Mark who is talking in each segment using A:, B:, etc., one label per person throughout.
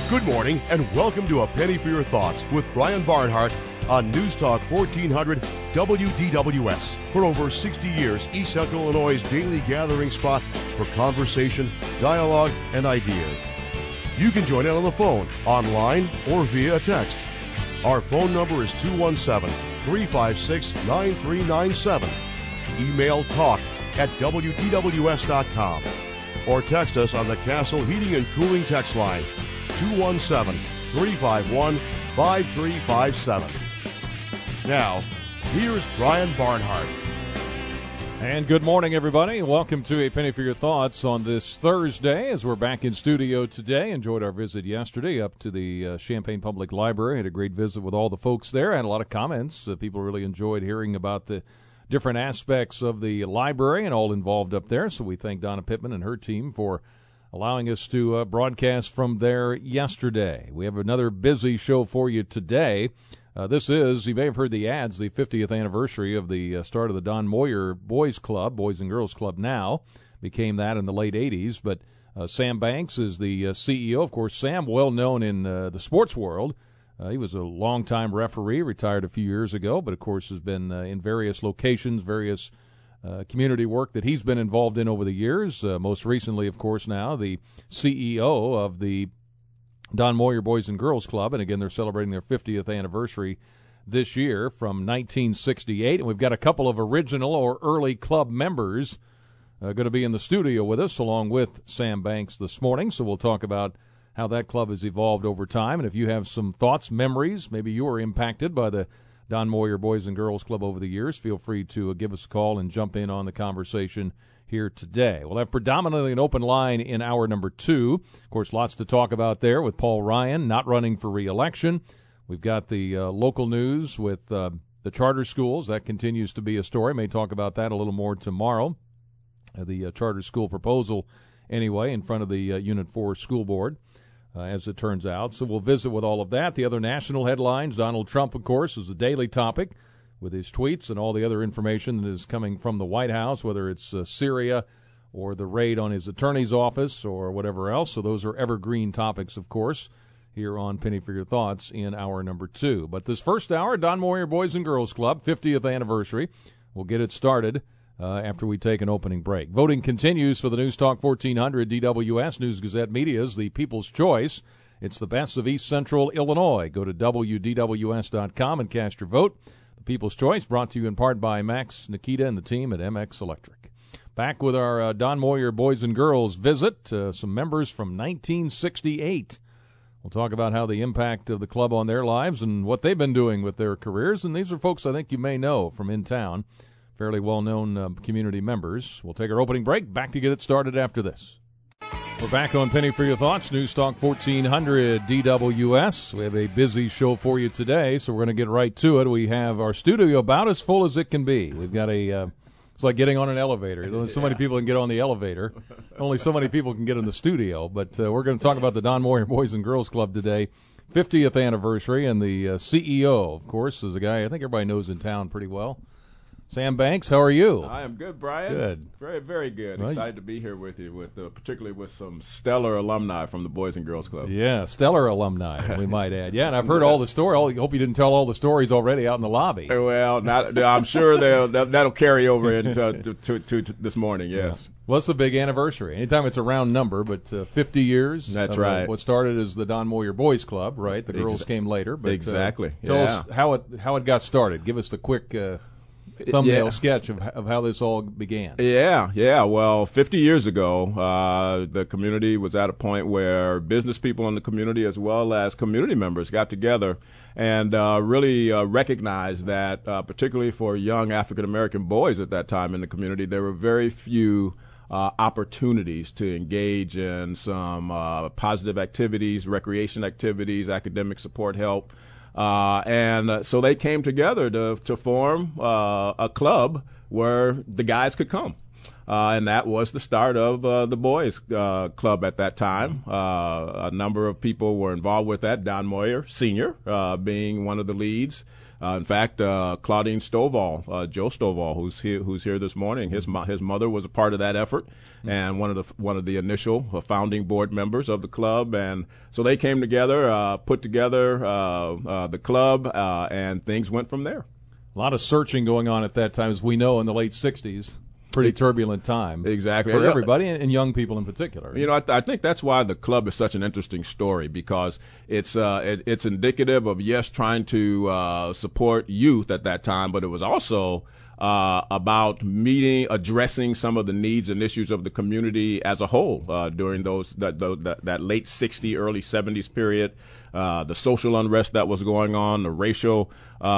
A: Good morning and welcome to A Penny for Your Thoughts with Brian Barnhart on News Talk 1400 WDWS. For over 60 years, East Central Illinois' daily gathering spot for conversation, dialogue, and ideas. You can join in on the phone, online, or via text. Our phone number is 217-356-9397. Email talk@WDWS.com or text us on the Castle Heating and Cooling text line 217-351-5357. Now, here's Brian Barnhart.
B: And good morning, everybody. Welcome to A Penny for Your Thoughts on this Thursday as we're back in studio today. Enjoyed our visit yesterday up to the Champaign Public Library. Had a great visit with all the folks there. Had a lot of comments. People really enjoyed hearing about the different aspects of the library and all involved up there. So we thank Donna Pittman and her team for allowing us to broadcast from there yesterday. We have another busy show for you today. This is, you may have heard the ads, the 50th anniversary of the start of the Don Moyer Boys Club, Boys and Girls Club now. Became that in the late 80s. But Sam Banks is the CEO. Of course, Sam, well known in the sports world. He was a longtime referee, retired a few years ago, but of course has been in various locations, various community work that he's been involved in over the years. Most recently, of course, now the CEO of the Don Moyer Boys and Girls Club. And again, they're celebrating their 50th anniversary this year from 1968. And we've got a couple of original or early club members going to be in the studio with us along with Sam Banks this morning. So we'll talk about how that club has evolved over time. And if you have some thoughts, memories, maybe you were impacted by the Don Moyer Boys and Girls Club over the years, feel free to give us a call and jump in on the conversation here today. We'll have predominantly an open line in hour number 2. Of course, lots to talk about there with Paul Ryan not running for re-election. We've got the local news with the charter schools. That continues to be a story. May talk about that a little more tomorrow. The charter school proposal, anyway, in front of the Unit 4 school board. As it turns out. So we'll visit with all of that. The other national headlines, Donald Trump, of course, is a daily topic with his tweets and all the other information that is coming from the White House, whether it's Syria or the raid on his attorney's office or whatever else. So those are evergreen topics, of course, here on Penny for Your Thoughts in hour number 2. But this first hour, Don Moyer Boys and Girls Club, 50th anniversary. We'll get it started after we take an opening break. Voting continues for the News Talk 1400 DWS News Gazette Media's The People's Choice. It's the best of East Central Illinois. Go to WDWS.com and cast your vote. The People's Choice brought to you in part by Max, Nikita, and the team at MX Electric. Back with our Don Moyer Boys and Girls visit, some members from 1968. We'll talk about how the impact of the club on their lives and what they've been doing with their careers. And these are folks I think you may know from in town. Fairly well-known community members. We'll take our opening break. Back to get it started after this. We're back on Penny for Your Thoughts, News Talk 1400 DWS. We have a busy show for you today, so we're going to get right to it. We have our studio about as full as it can be. We've got it's like getting on an elevator. Only so many people can get on the elevator. Only so many people can get in the studio. But we're going to talk about the Don Moyer Boys and Girls Club today. 50th anniversary, and the CEO, of course, is a guy I think everybody knows in town pretty well. Sam Banks, how are you?
C: I am good, Brian.
B: Good.
C: Very, very good.
B: Well,
C: excited to be here with you, particularly with some stellar alumni from the Boys and Girls Club.
B: Yeah, stellar alumni, we might add. Yeah, and I've heard all the stories. I hope you didn't tell all the stories already out in the lobby.
C: Well, I'm sure that'll carry over into to this morning, yes.
B: Yeah. Well, it's a big anniversary. Anytime it's a round number, but 50 years.
C: That's right.
B: What started as the Don Moyer Boys Club, right? The girls came later. But,
C: exactly.
B: Tell us how it got started. Give us the quick thumbnail sketch of how this all began.
C: Yeah. Well, 50 years ago, the community was at a point where business people in the community as well as community members got together and really recognized that, particularly for young African-American boys at that time in the community, there were very few opportunities to engage in some positive activities, recreation activities, academic support help. And so they came together to form a club where the guys could come. And that was the start of the boys club at that time. A number of people were involved with that, Don Moyer Sr. Being one of the leads. In fact, Claudine Stovall, Joe Stovall, who's here this morning, his mother was a part of that effort, and one of the initial founding board members of the club, and so they came together, put together the club, and things went from there.
B: A lot of searching going on at that time, as we know, in the late 60s. Pretty turbulent time.
C: Exactly.
B: For everybody, and young people in particular.
C: I think that's why the club is such an interesting story, because it's indicative of, yes, trying to support youth at that time, but it was also about addressing some of the needs and issues of the community as a whole during that late 60s, early 70s period. The social unrest that was going on, the racial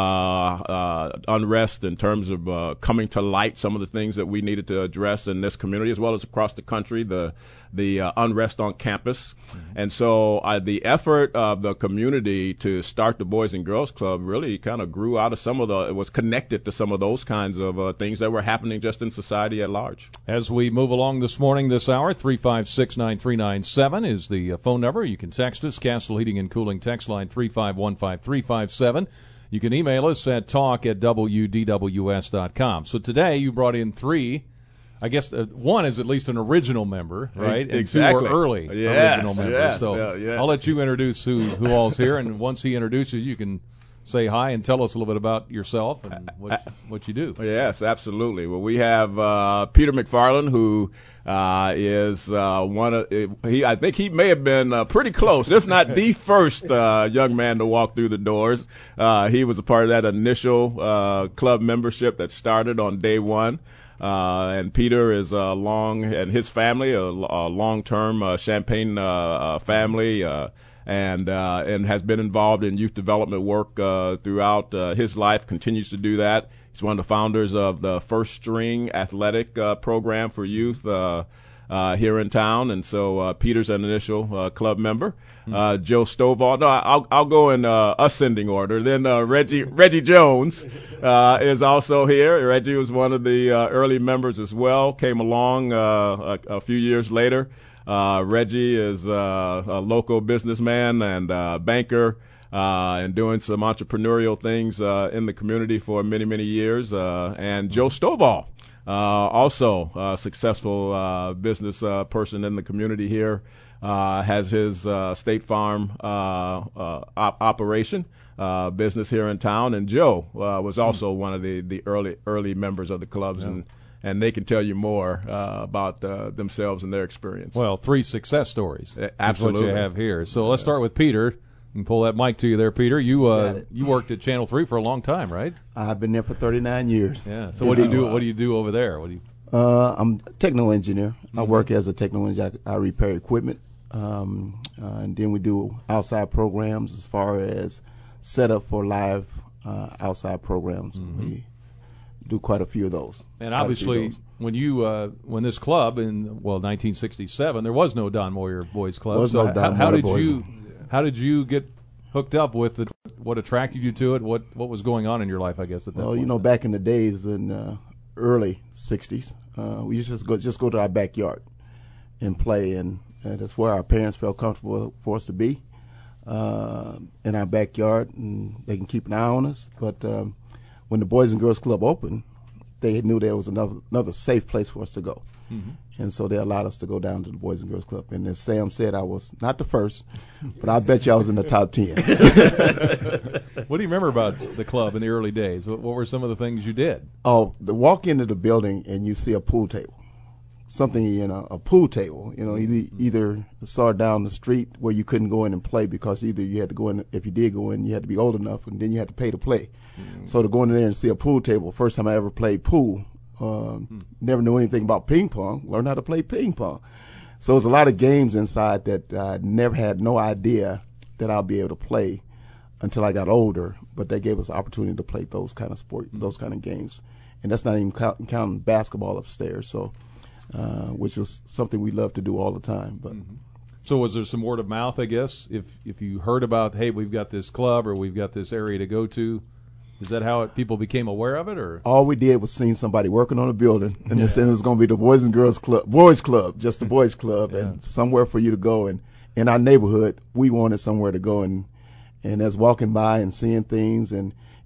C: unrest in terms of coming to light some of the things that we needed to address in this community as well as across the country, the unrest on campus. And so the effort of the community to start the Boys and Girls Club really kind of grew out of it was connected to some of those kinds of things that were happening just in society at large. As
B: we move along this morning, this hour, 356-9397 is the phone number. You can text us, Castle Heating and Cooling text line 3515357. You can email us at talk@wdws.com. So today you brought in three. I guess one is at least an original member, right? And
C: exactly.
B: Two are early original members.
C: Yes,
B: so I'll let you introduce who all's here, and once he introduces you can say hi and tell us a little bit about yourself and what you do.
C: Yes, absolutely. Well, we have Peter McFarland, who is one of I think he may have been pretty close, if not the first young man to walk through the doors. He was a part of that initial club membership that started on day one. And Peter is and his family, a long-term Champaign family, and has been involved in youth development work throughout his life, continues to do that. He's one of the founders of the First String Athletic program for youth here in town, and so Peter's an initial club member. Joe Stovall. No, I'll go in ascending order. Then Reggie Jones is also here. Reggie was one of the early members as well. Came along a few years later. Reggie is a local businessman and banker. And doing some entrepreneurial things in the community for many, many years. And Joe Stovall, also a successful business person in the community here, has his State Farm operation business here in town. And Joe was also one of the early members of the clubs, and they can tell you more about themselves and their experience.
B: Well, three success stories.
C: Absolutely.
B: That's what you have here. So let's start with Peter. You can pull that mic to you there, Peter. You worked at Channel 3 for a long time, right?
D: I've been there for 39 years.
B: Yeah. So what do you do? What do you do over there?
D: I'm a technical engineer. I work as a technical engineer. I repair equipment, and then we do outside programs as far as setup for live outside programs. We do quite a few of those.
B: And obviously, when this club in 1967, there was no Don Moyer Boys Club. How did you get hooked up with it? What attracted you to it? What was going on in your life, I guess, at that point?
D: Well, back in the days in early 60s, we used to just go to our backyard and play, and that's where our parents felt comfortable for us to be, in our backyard, and they can keep an eye on us. But when the Boys and Girls Club opened, they knew there was another safe place for us to go. And so they allowed us to go down to the Boys and Girls Club. And as Sam said, I was not the first, but I bet you I was in the top 10.
B: What do you remember about the club in the early days? What were some of the things you did?
D: Oh, the walk into the building and you see a pool table. A pool table. Either saw it down the street where you couldn't go in and play because either you had to go in, if you did go in, you had to be old enough, and then you had to pay to play. So to go in there and see a pool table, first time I ever played pool, never knew anything about ping pong, learned how to play ping pong. So there's a lot of games inside that I never had no idea that I'll be able to play until I got older, but they gave us the opportunity to play those kind of those kind of games. And that's not even counting basketball upstairs, so which was something we loved to do all the time. But
B: So was there some word of mouth, I guess, if you heard about, hey, we've got this club or we've got this area to go to? Is that how people became aware of it, or
D: all we did was seeing somebody working on a building, and they said it was going to be the Boys and Girls Club, Boys Club, just the Boys Club, and somewhere for you to go. And in our neighborhood, we wanted somewhere to go, and as walking by and seeing things, and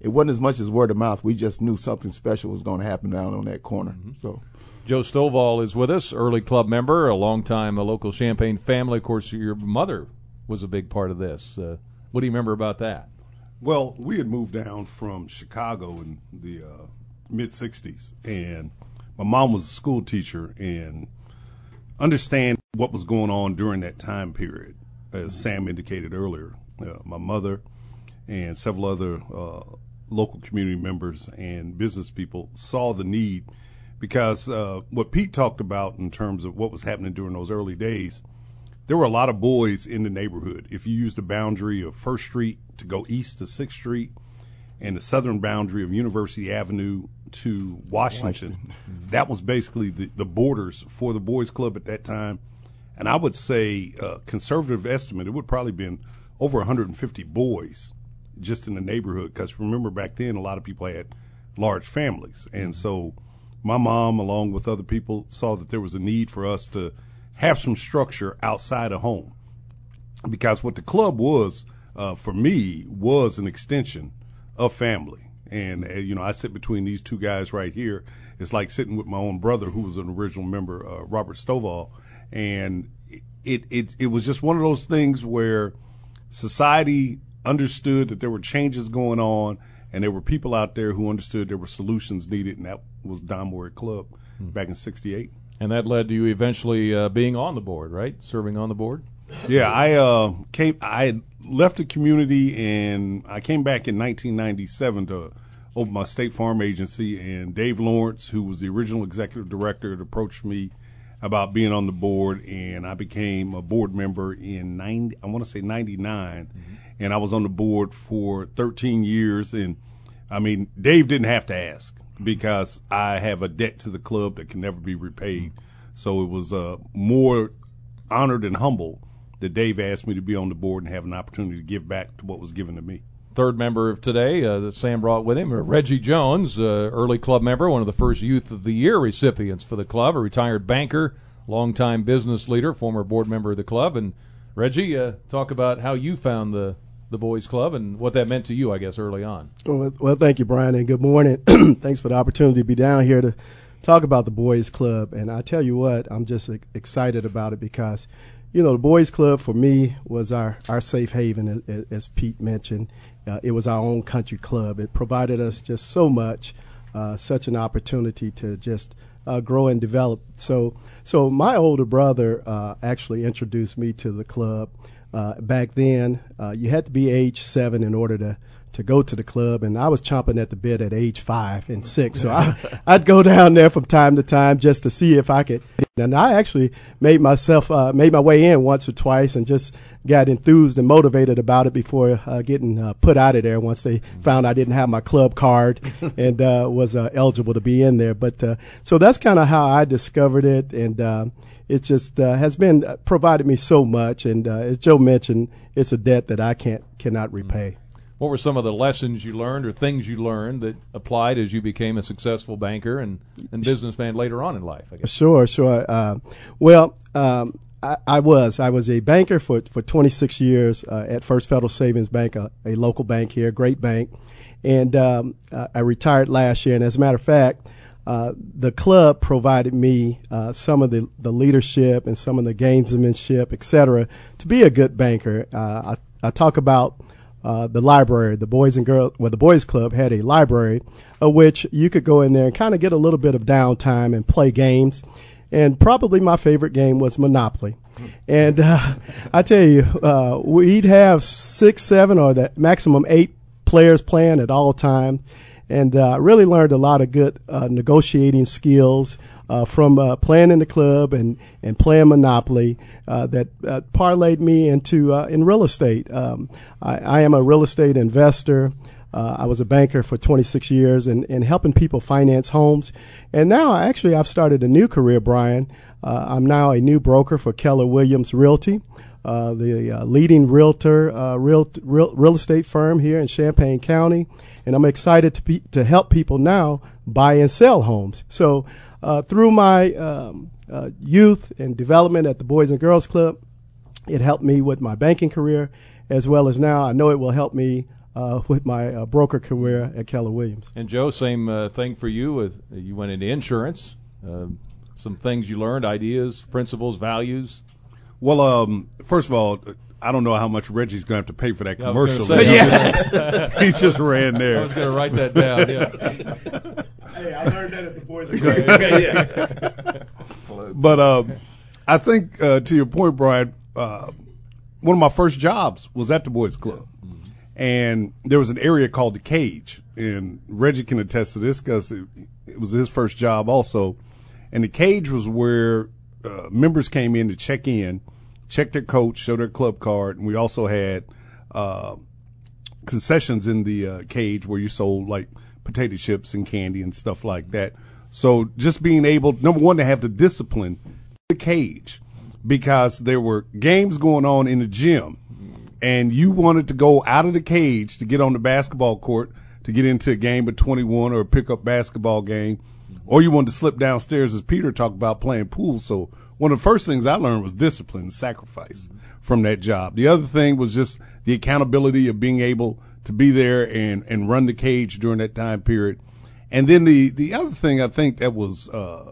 D: it wasn't as much as word of mouth. We just knew something special was going to happen down on that corner.
B: Mm-hmm.
D: So,
B: Joe Stovall is with us, early club member, a longtime local Champaign family. Of course, your mother was a big part of this. What do you remember about that?
E: Well, we had moved down from Chicago in the mid-'60s, and my mom was a school teacher, and understand what was going on during that time period, as Sam indicated earlier. My mother and several other local community members and business people saw the need, because what Pete talked about in terms of what was happening during those early days, there were a lot of boys in the neighborhood. If you used the boundary of 1st Street to go east to 6th Street and the southern boundary of University Avenue to Washington. That was basically the borders for the boys club at that time. And I would say, conservative estimate, it would probably been over 150 boys just in the neighborhood, because remember back then a lot of people had large families. And so my mom, along with other people, saw that there was a need for us to have some structure outside of home, because what the club was, for me, was an extension of family. And, I sit between these two guys right here. It's like sitting with my own brother, who was an original member, Robert Stovall. And it was just one of those things where society understood that there were changes going on, and there were people out there who understood there were solutions needed, and that was Don Moore Club back in '68.
B: And that led to you eventually being on the board, right? Serving on the board?
E: Yeah, I had left the community, and I came back in 1997 to open my State Farm agency, and Dave Lawrence, who was the original executive director, had approached me about being on the board, and I became a board member in 99, and I was on the board for 13 years. And I mean, Dave didn't have to ask, because I have a debt to the club that can never be repaid. So it was more honored and humble that Dave asked me to be on the board and have an opportunity to give back to what was given to me.
B: Third member of today that Sam brought with him, Reggie Jones, early club member, one of the first Youth of the Year recipients for the club, a retired banker, longtime business leader, former board member of the club. And Reggie, talk about how you found the boys club and what that meant to you, I guess, early on.
F: Well, thank you, Brian, and good morning. Thanks for the opportunity to be down here to talk about the boys club. And I tell you what, I'm just excited about it, because the boys club for me was our safe haven, as Pete mentioned. It was our own country club. It provided us just so much, such an opportunity to just grow and develop. So my older brother actually introduced me to the club. Back then, you had to be age 7 in order to go to the club, and I was chomping at the bit at age 5 and 6. So I'd go down there from time to time just to see if I could. And I actually made my way in once or twice, and just got enthused and motivated about it before getting put out of there once they found I didn't have my club card and was eligible to be in there. But so that's kind of how I discovered it, and it just has been provided me so much. And as Joe mentioned, it's a debt that I cannot repay.
B: What were some of the lessons you learned or things you learned that applied as you became a successful banker and businessman later on in life, I guess? Sure.
F: I was a banker for 26 years at First Federal Savings Bank, a local bank here, great bank. And I retired last year. And as a matter of fact, the club provided me some of the leadership and some of the gamesmanship, et cetera, to be a good banker. I talk about the library. The Boys Club had a library of which you could go in there and kind of get a little bit of downtime and play games. And probably my favorite game was Monopoly. And I tell you, we'd have 6, 7, or the maximum 8 players playing at all times. And I really learned a lot of good negotiating skills from playing in the club and playing Monopoly that parlayed me into in real estate. I am a real estate investor. I was a banker for 26 years and helping people finance homes. And now I've started a new career, Brian. I'm now a new broker for Keller Williams Realty, the leading real estate firm here in Champaign County. And I'm excited to help people now buy and sell homes. So through my youth and development at the Boys and Girls Club, it helped me with my banking career, as well as now I know it will help me with my broker career at Keller Williams.
B: And Joe, same thing for you. You went into insurance. Some things you learned, ideas, principles, values.
E: Well, first of all, I don't know how much Reggie's going to have to pay for that commercial. He just ran there.
B: I was going to write that down. Yeah.
F: Hey, I learned that at the Boys and Girls.
E: But I think to your point, Brian, one of my first jobs was at the Boys Club, and there was an area called the Cage, and Reggie can attest to this because it was his first job also, and the Cage was where members came in to check their coach, show their club card, and we also had concessions in the Cage where you sold like potato chips and candy and stuff like that. So just being able, number one, to have the discipline, the Cage, because there were games going on in the gym, and you wanted to go out of the Cage to get on the basketball court to get into a game of 21 or a pickup basketball game, or you wanted to slip downstairs, as Peter talked about, playing pool. So one of the first things I learned was discipline and sacrifice from that job. The other thing was just the accountability of being able to be there and run the Cage during that time period. And then the other thing I think that was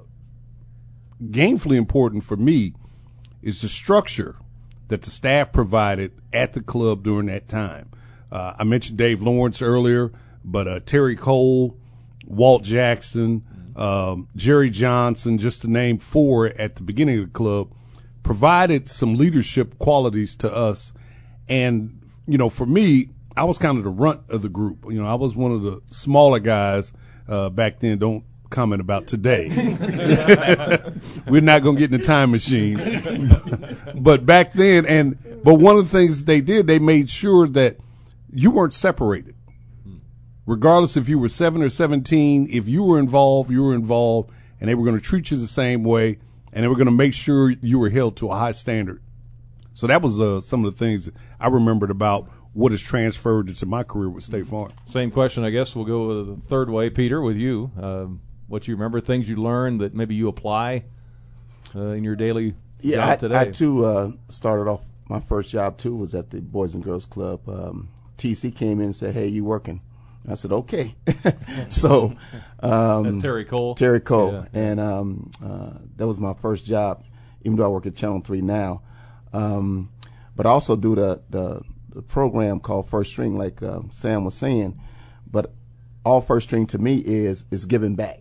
E: gainfully important for me is the structure that the staff provided at the club during that time. I mentioned Dave Lawrence earlier, but Terry Cole, Walt Jackson, Jerry Johnson, just to name four at the beginning of the club, provided some leadership qualities to us. And, for me, I was kind of the runt of the group. I was one of the smaller guys back then. Don't comment about today. We're not going to get in the time machine. But back then, but one of the things they did, they made sure that you weren't separated. Regardless if you were 7 or 17, if you were involved, and they were going to treat you the same way, and they were going to make sure you were held to a high standard. So that was some of the things that I remembered about what has transferred into my career with State Farm.
B: Same question, I guess. We'll go the third way. Peter, with you. What you remember, things you learned that maybe you apply in your daily job today?
D: I too started off, my first job too was at the Boys and Girls Club. TC came in and said, "Hey, you working?" I said, "Okay." So
B: that's Terry Cole.
D: Terry Cole,
B: yeah.
D: And that was my first job, even though I work at Channel 3 now. But I also do the program called First String, like Sam was saying. But all First String to me is giving back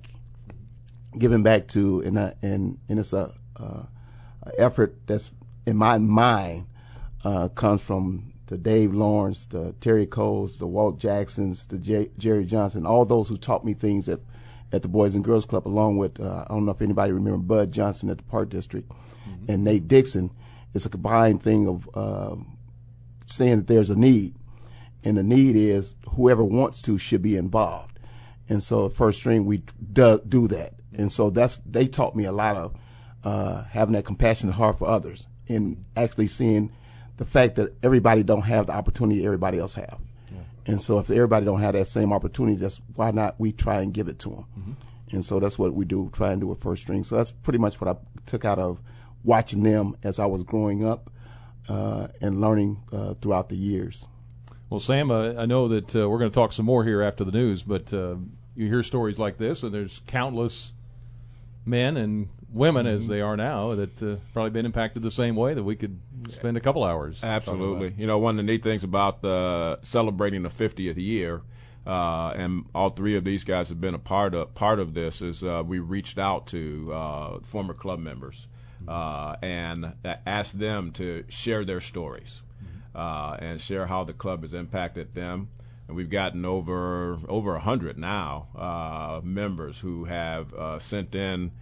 D: to, and it's a effort that's in my mind comes from the Dave Lawrence, the Terry Coles, the Walt Jacksons, the Jerry Johnson, all those who taught me things at the Boys and Girls Club, along with, I don't know if anybody remember Bud Johnson at the Park District, and Nate Dixon. It's a combined thing of saying that there's a need, and the need is whoever wants to should be involved. And so at First String, we do that. And so they taught me a lot of having that compassionate heart for others and actually seeing the fact that everybody don't have the opportunity everybody else have. Yeah. And so if everybody don't have that same opportunity, that's why not we try and give it to them. Mm-hmm. And so that's what we do, try and do with First String. So that's pretty much what I took out of watching them as I was growing up and learning throughout the years.
B: Well, Sam, I know that we're going to talk some more here after the news, but you hear stories like this, and there's countless men and women, as they are now, that probably been impacted the same way, that we could spend a couple hours.
C: Absolutely. One of the neat things about celebrating the 50th year, and all three of these guys have been a part of this, is we reached out to former club members and asked them to share their stories and share how the club has impacted them. And we've gotten over 100 now members who have sent in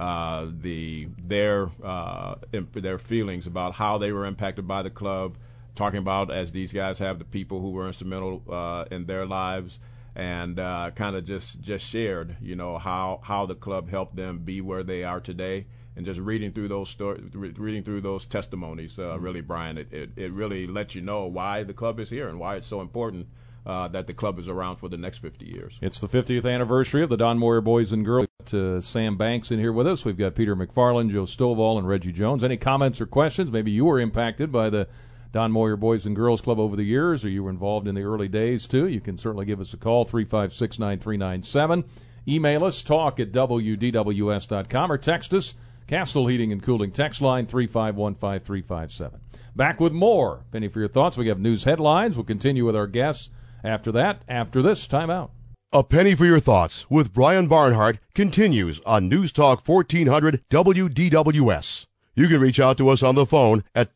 C: their feelings about how they were impacted by the club, talking about, as these guys have, the people who were instrumental in their lives, and kind of just shared, how the club helped them be where they are today. And just reading through those stories, reading through those testimonies, really, Brian, it really lets you know why the club is here and why it's so important that the club is around for the next 50 years.
B: It's the 50th anniversary of the Don Moyer Boys and Girls. We've got Sam Banks in here with us. We've got Peter McFarland, Joe Stovall, and Reggie Jones. Any comments or questions? Maybe you were impacted by the Don Moyer Boys and Girls Club over the years, or you were involved in the early days too, you can certainly give us a call, 356-9397. Email us, talk@wdws.com, or text us, Castle Heating and Cooling text line, 3515357. Back with more Penny for Your Thoughts. We have news headlines. We'll continue with our guests after that, after this timeout.
A: A Penny for Your Thoughts with Brian Barnhart continues on News Talk 1400 WDWS. You can reach out to us on the phone at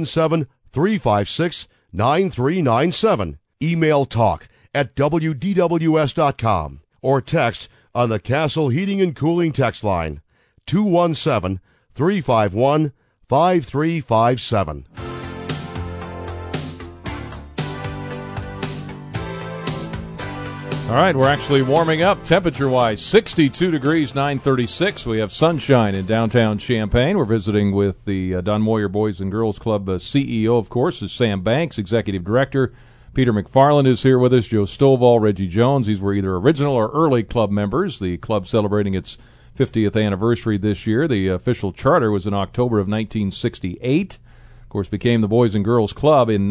A: 217-356-9397. Email talk@wdws.com or text on the Castle Heating and Cooling text line, 217-351-5357.
B: All right, we're actually warming up temperature-wise. 62 degrees, 936. We have sunshine in downtown Champaign. We're visiting with the Don Moyer Boys and Girls Club CEO, of course, is Sam Banks, Executive Director. Peter McFarland is here with us, Joe Stovall, Reggie Jones. These were either original or early club members. The club celebrating its 50th anniversary this year. The official charter was in October of 1968. Of course, became the Boys and Girls Club in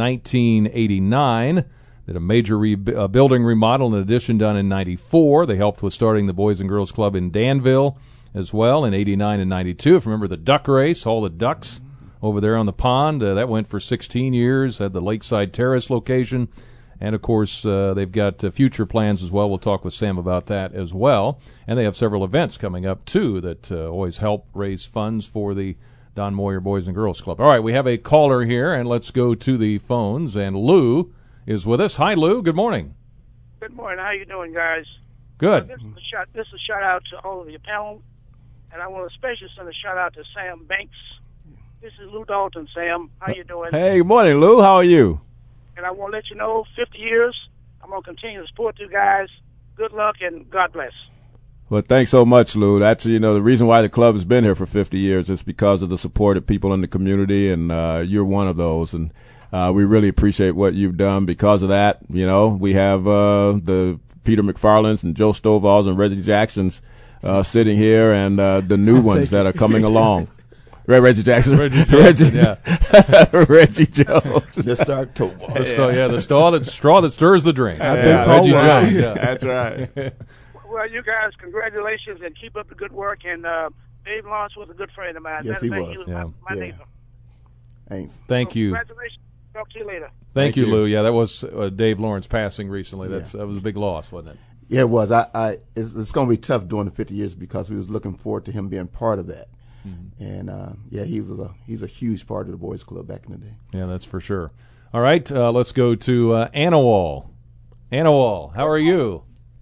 B: 1989. Did a major building remodel and addition done in 94. They helped with starting the Boys and Girls Club in Danville as well in 89 and 92. If you remember the duck race, all the ducks over there on the pond, that went for 16 years, had the Lakeside Terrace location. And, of course, they've got future plans as well. We'll talk with Sam about that as well. And they have several events coming up, too, that always help raise funds for the Don Moyer Boys and Girls Club. All right, we have a caller here, and let's go to the phones. And Lou is with us. Hi, Lou. Good morning.
G: Good morning. How you doing, guys?
B: Good.
G: This is a shout out to all of your panel, and I want to especially send a shout out to Sam Banks. This is Lou Dalton. Sam, how you doing?
C: Hey, good morning, Lou. How are you?
G: And I want to let you know, 50 years, I'm going to continue to support you guys. Good luck and God bless.
C: Well, thanks so much, Lou. That's, the reason why the club has been here for 50 years is because of the support of people in the community, and you're one of those. And we really appreciate what you've done. Because of that, we have the Peter McFarlands and Joe Stovalls and Reggie Jacksons sitting here, and the new ones that are coming along. Reggie Jackson. Reggie
B: yeah.
C: Reggie Jones.
D: Mr. October.
B: The straw that stirs the drink.
C: Reggie Jones. Yeah. That's right.
G: Well, you guys, congratulations, and keep up the good work. And Dave Lawrence was a good friend of mine.
D: Yes, he was.
G: He was my neighbor.
D: Thanks.
B: Thank you.
G: Congratulations. Talk to you later.
B: Thank you, Lou. Yeah, that was Dave Lawrence passing recently. That was a big loss, wasn't it?
D: Yeah, it was. It's going to be tough doing the 50 years because we was looking forward to him being part of that. Mm-hmm. And he's a huge part of the boys' club back in the day.
B: Yeah, that's for sure. All right, let's go to Anawal. Anawal, how are you?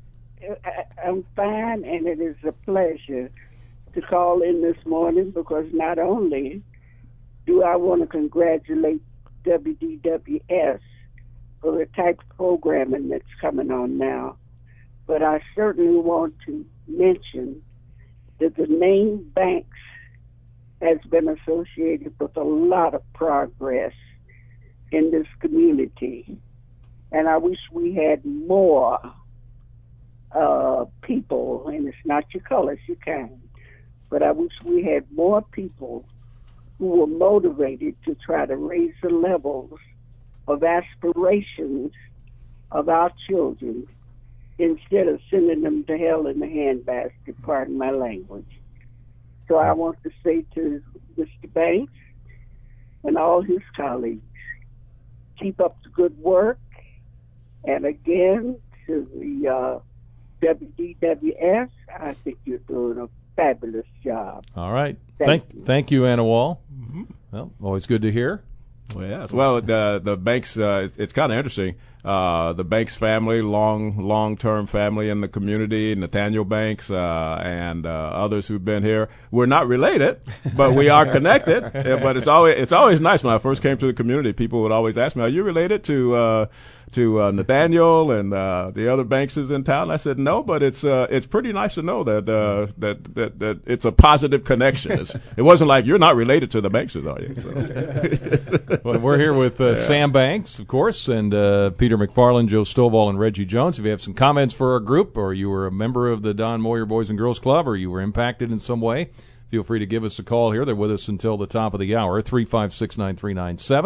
H: I'm fine, and it is a pleasure to call in this morning because not only do I want to congratulate WDWS for the type of programming that's coming on now, but I certainly want to mention that the name Banks has been associated with a lot of progress in this community. And I wish we had more people, and it's not your color, it's your kind, but I wish we had more people who were motivated to try to raise the levels of aspirations of our children instead of sending them to hell in the handbasket, pardon my language. So I want to say to Mr. Banks and all his colleagues, keep up the good work. And again, to the WDWS, I think you're doing a fabulous job.
B: All right. Thank you, Anawal. Mm-hmm. Well, always good to hear.
C: Well, yes. Well, the Banks, it's kind of interesting. The Banks family, long-term family in the community, Nathaniel Banks and others who've been here. We're not related, but we are connected. But it's always nice. When I first came to the community, people would always ask me, "Are you related to Nathaniel and the other Bankses in town?" I said no, but it's pretty nice to know that it's a positive connection. It wasn't like you're not related to the Bankses, are you? So.
B: Well, we're here with Sam Banks, of course, and Peter McFarland, Joe Stovall, and Reggie Jones. If you have some comments for our group, or you were a member of the Don Moyer Boys and Girls Club, or you were impacted in some way, feel free to give us a call here. They're with us until the top of the hour, 356-9397.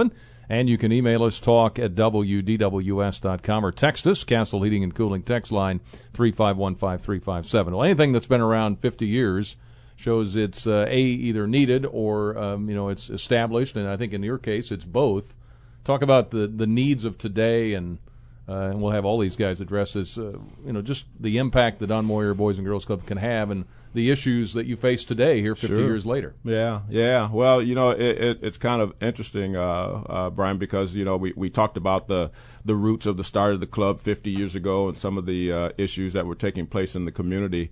B: And you can email us, talk@wdws.com, or text us, Castle Heating and Cooling text line 3515357. Well, anything that's been around 50 years shows it's either needed or it's established, and I think in your case it's both. Talk about the needs of today, and we'll have all these guys address this. Just the impact the Don Moyer Boys and Girls Club can have, and the issues that you face today here 50 years later.
C: Yeah. Well, it's kind of interesting, Brian, because we talked about the roots of the start of the club 50 years ago and some of the issues that were taking place in the community.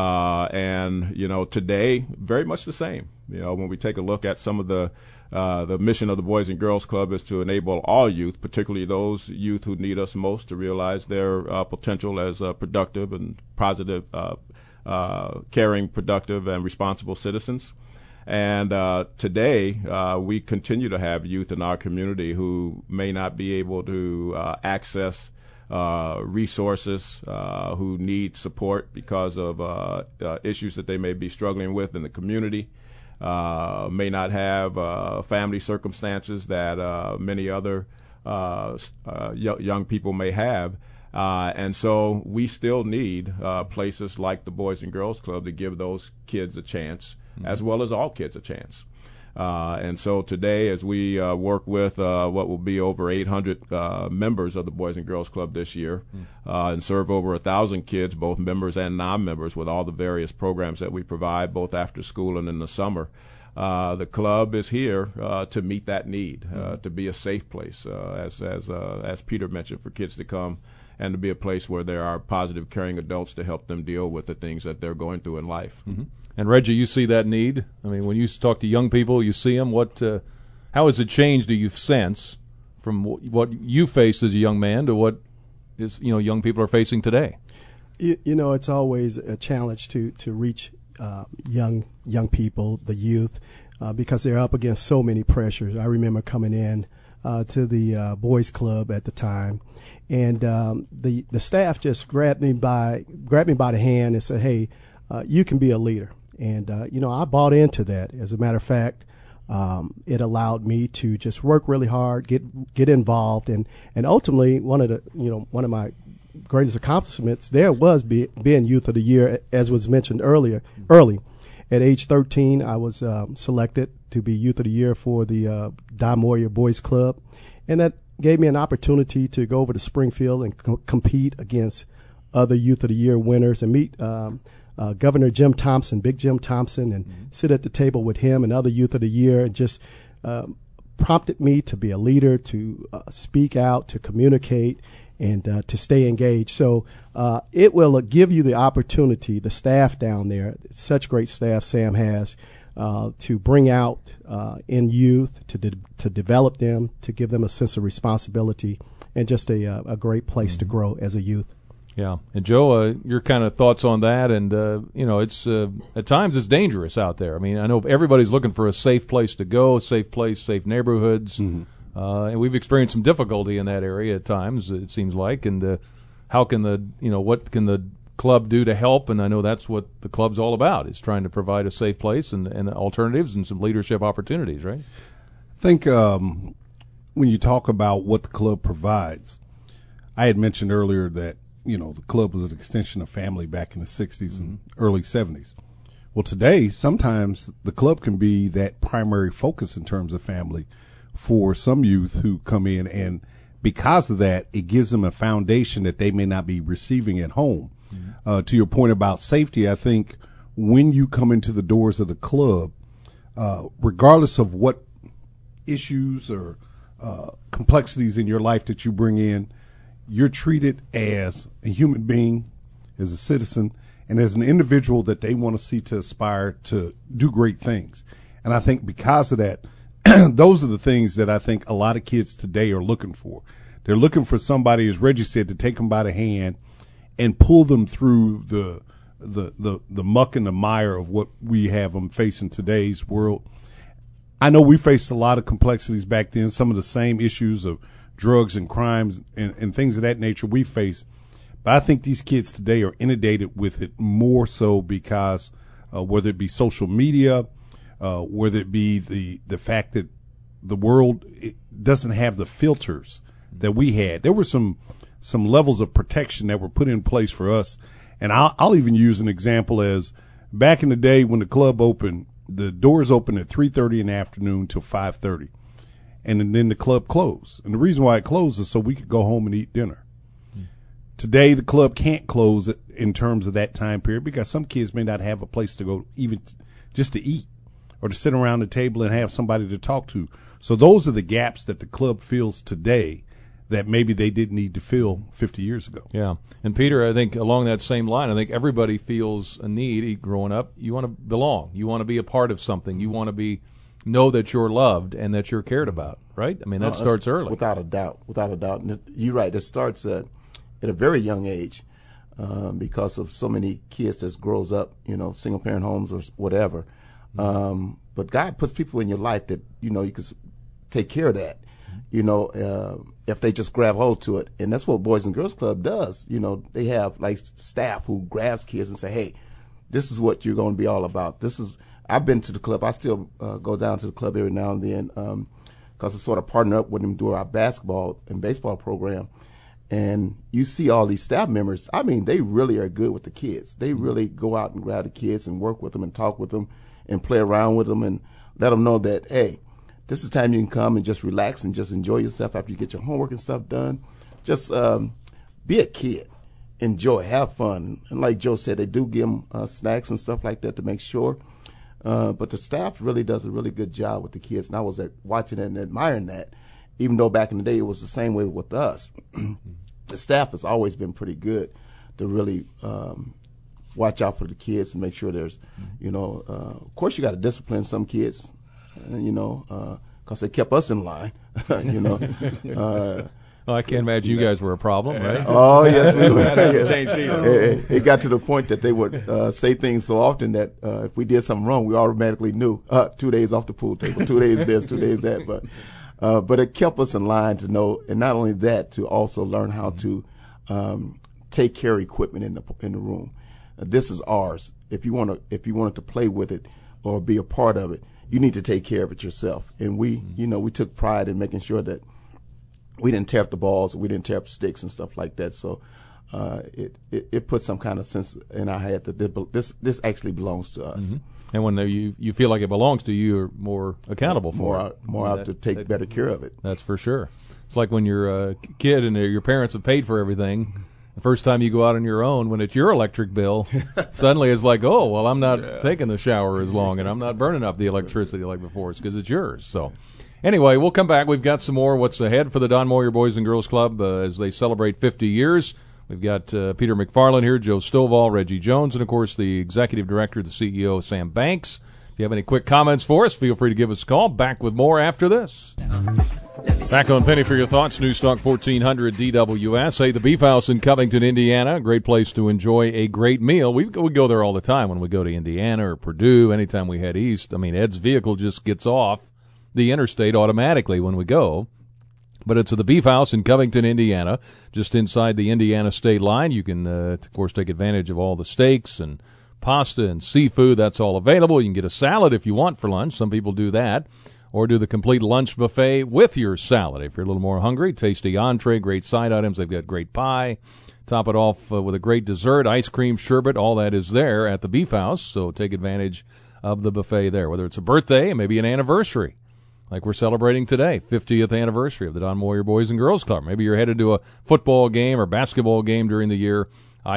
C: And today, very much the same. When we take a look at some of the mission of the Boys and Girls Club is to enable all youth, particularly those youth who need us most, to realize their potential as productive and positive, caring, productive, and responsible citizens. And today, we continue to have youth in our community who may not be able to access resources, who need support because of issues that they may be struggling with in the community, may not have family circumstances that many other young people may have. And so we still need places like the Boys and Girls Club to give those kids a chance, as well as all kids a chance. And so today, as we work with what will be over 800 members of the Boys and Girls Club this year, and serve over 1,000 kids, both members and non-members, with all the various programs that we provide, both after school and in the summer, the club is here to meet that need, to be a safe place, as Peter mentioned, for kids to come and to be a place where there are positive, caring adults to help them deal with the things that they're going through in life.
B: Mm-hmm. And Reggie, you see that need? I mean, when you talk to young people, you see them. How has it changed, do you sense, from what you faced as a young man to what young people are facing today?
F: It's always a challenge to reach young people, the youth, because they're up against so many pressures. I remember coming in to the boys club at the time, and the staff just grabbed me by the hand and said, "Hey, you can be a leader." And I bought into that. As a matter of fact, it allowed me to just work really hard, get involved, and ultimately one of my greatest accomplishments there was being Youth of the Year, as was mentioned early. At age 13, I was selected to be Youth of the Year for the Don Moyer Boys Club, and that gave me an opportunity to go over to Springfield and compete against other Youth of the Year winners and meet Governor Jim Thompson, Big Jim Thompson, and sit at the table with him and other Youth of the Year, and just prompted me to be a leader, to speak out, to communicate, and to stay engaged. So it will give you the opportunity, the staff down there, such great staff Sam has, to bring out in youth, to develop them, to give them a sense of responsibility, and just a great place to grow as a youth.
B: Yeah. And Joe, your kind of thoughts on that, and it's at times it's dangerous out there. I mean, I know everybody's looking for a safe place to go, safe place, safe neighborhoods. Mm-hmm. And we've experienced some difficulty in that area at times, it seems like. And how can what can the club do to help? And I know that's what the club's all about, is trying to provide a safe place and alternatives and some leadership opportunities, right?
E: I think when you talk about what the club provides, I had mentioned earlier that, the club was an extension of family back in the 60s and early 70s. Well, today, sometimes the club can be that primary focus in terms of family for some youth who come in, and because of that, it gives them a foundation that they may not be receiving at home. Mm-hmm. To your point about safety, I think when you come into the doors of the club, regardless of what issues or complexities in your life that you bring in, you're treated as a human being, as a citizen, and as an individual that they want to see to aspire to do great things. And I think because of that, those are the things that I think a lot of kids today are looking for. They're looking for somebody, as Reggie said, to take them by the hand and pull them through the muck and the mire of what we have them face in today's world. I know we faced a lot of complexities back then, some of the same issues of drugs and crimes and things of that nature we face. But I think these kids today are inundated with it more so because whether it be social media, whether it be the fact that the world doesn't have the filters that we had. There were some levels of protection that were put in place for us. And I'll even use an example as back in the day when the club opened, the doors opened at 3:30 in the afternoon till 5:30. And then the club closed. And the reason why it closed is so we could go home and eat dinner. Today, the club can't close in terms of that time period because some kids may not have a place to go even just to eat or to sit around the table and have somebody to talk to. So those are the gaps that the club feels today that maybe they didn't need to fill 50 years ago.
B: Yeah. And, Peter, I think along that same line, I think everybody feels a need growing up. You want to belong. You want to be a part of something. You want to know that you're loved and that you're cared about, right? I mean, that starts early.
D: Without a doubt. And you're right. It starts at a very young age because of so many kids that grows up, single-parent homes or whatever. But God puts people in your life that, you can take care of that, if they just grab hold to it. And that's what Boys and Girls Club does. They have, like, staff who grabs kids and say, hey, this is what you're going to be all about. I've been to the club. I still go down to the club every now and then because I sort of partner up with them during our basketball and baseball program. And you see all these staff members. I mean, they really are good with the kids. They really go out and grab the kids and work with them and talk with them and play around with them and let them know that, hey, this is time you can come and just relax and just enjoy yourself after you get your homework and stuff done. Just be a kid. Enjoy. Have fun. And like Joe said, they do give them snacks and stuff like that to make sure. But the staff really does a really good job with the kids. And I was watching it and admiring that, even though back in the day it was the same way with us. The staff has always been pretty good to really watch out for the kids and make sure there's, of course you got to discipline some kids, because they kept us in line,
B: Well, I can't imagine you guys were a problem, right?
D: Oh, yes, we were.
C: Change
D: It got to the point that they would say things so often that if we did something wrong, we automatically knew 2 days off the pool table, 2 days this, 2 days that. But it kept us in line to know, and not only that, to also learn how to take care of equipment in the room. This is ours. If you wanted to play with it or be a part of it, you need to take care of it yourself. And we took pride in making sure that we didn't tear up the balls, we didn't tear up sticks and stuff like that. So it put some kind of sense in our head that this actually belongs to us.
B: Mm-hmm. And when you feel like it belongs to you, you're more accountable for it.
D: More out to take better care of it.
B: That's for sure. It's like when you're a kid and your parents have paid for everything. The first time you go out on your own, when it's your electric bill, suddenly it's like, oh, well, I'm not taking the shower as long, and I'm not burning up the electricity like before. It's because it's yours. So anyway, we'll come back. We've got some more what's ahead for the Don Moyer Boys and Girls Club as they celebrate 50 years. We've got Peter McFarland here, Joe Stovall, Reggie Jones, and, of course, the Executive Director, the CEO, Sam Banks. If you have any quick comments for us, feel free to give us a call. Back with more after this. Back on Penny for Your Thoughts, News Talk 1400 DWS. Hey, the Beef House in Covington, Indiana, a great place to enjoy a great meal. We go there all the time when we go to Indiana or Purdue, anytime we head east. I mean, Ed's vehicle just gets off the interstate automatically when we go. But it's the Beef House in Covington, Indiana, just inside the Indiana state line. You can, of course, take advantage of all the steaks and pasta and seafood. That's all available. You can get a salad if you want for lunch. Some people do that. Or do the complete lunch buffet with your salad if you're a little more hungry. Tasty entree, great side items. They've got great pie. Top it off with a great dessert, ice cream, sherbet. All that is there at the Beef House. So take advantage of the buffet there, whether it's a birthday, maybe an anniversary. Like we're celebrating today, 50th anniversary of the Don Moyer Boys and Girls Club. Maybe you're headed to a football game or basketball game during the year.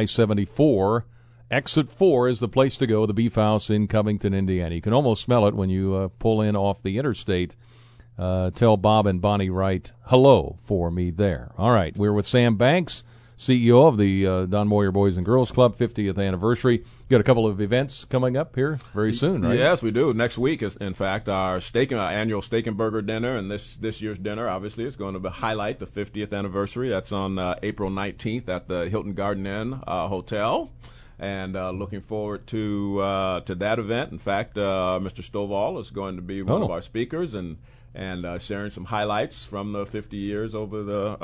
B: I-74, exit 4 is the place to go, the Beef House in Covington, Indiana. You can almost smell it when you pull in off the interstate. Tell Bob and Bonnie Wright hello for me there. All right, we're with Sam Banks, CEO of the Don Moyer Boys and Girls Club, 50th anniversary. Got a couple of events coming up here very soon, right?
C: Yes, we do. Next week is, in fact, our annual steak and burger dinner, and this year's dinner, obviously, is going to highlight the 50th anniversary. That's on April 19th at the Hilton Garden Inn Hotel, and looking forward to that event. In fact, Mr. Stovall is going to be one of our speakers and sharing some highlights from the 50 years over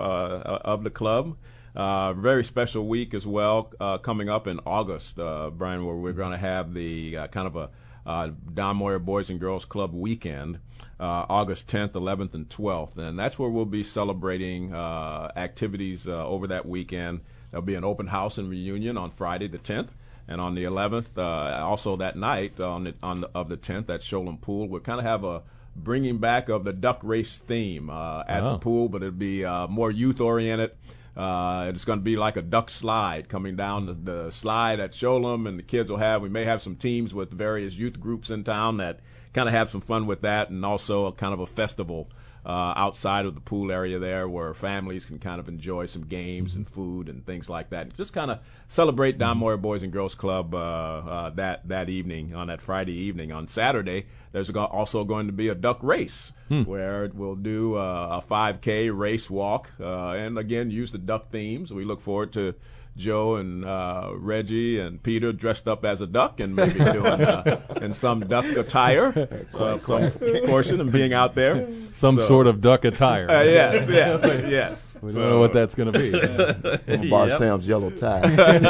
C: of the club. Very special week as well coming up in August, Brian, where we're going to have the kind of Don Moyer Boys and Girls Club Weekend, August 10th, 11th, and 12th. And that's where we'll be celebrating activities over that weekend. There'll be an open house and reunion on Friday the 10th. And on the 11th, also that night of the 10th at Sholem Pool, we'll kind of have a bringing back of the duck race theme at the pool, but it'll be more youth-oriented. It's going to be like a duck slide coming down the slide at Sholem, and the kids we may have some teams with various youth groups in town that kind of have some fun with that, and also a kind of a festival outside of the pool area there where families can kind of enjoy some games and food and things like that. Just kind of celebrate Don Moyer Boys and Girls Club that evening, on that Friday evening. On Saturday, there's also going to be a duck race where we'll do a 5K race walk and, again, use the duck themes. We look forward to Joe and Reggie and Peter dressed up as a duck and maybe doing in some duck attire, some portion of being out there.
B: Some sort of duck attire.
C: Yes.
B: We don't know what that's going to be.
D: Bar Sam's yellow tie.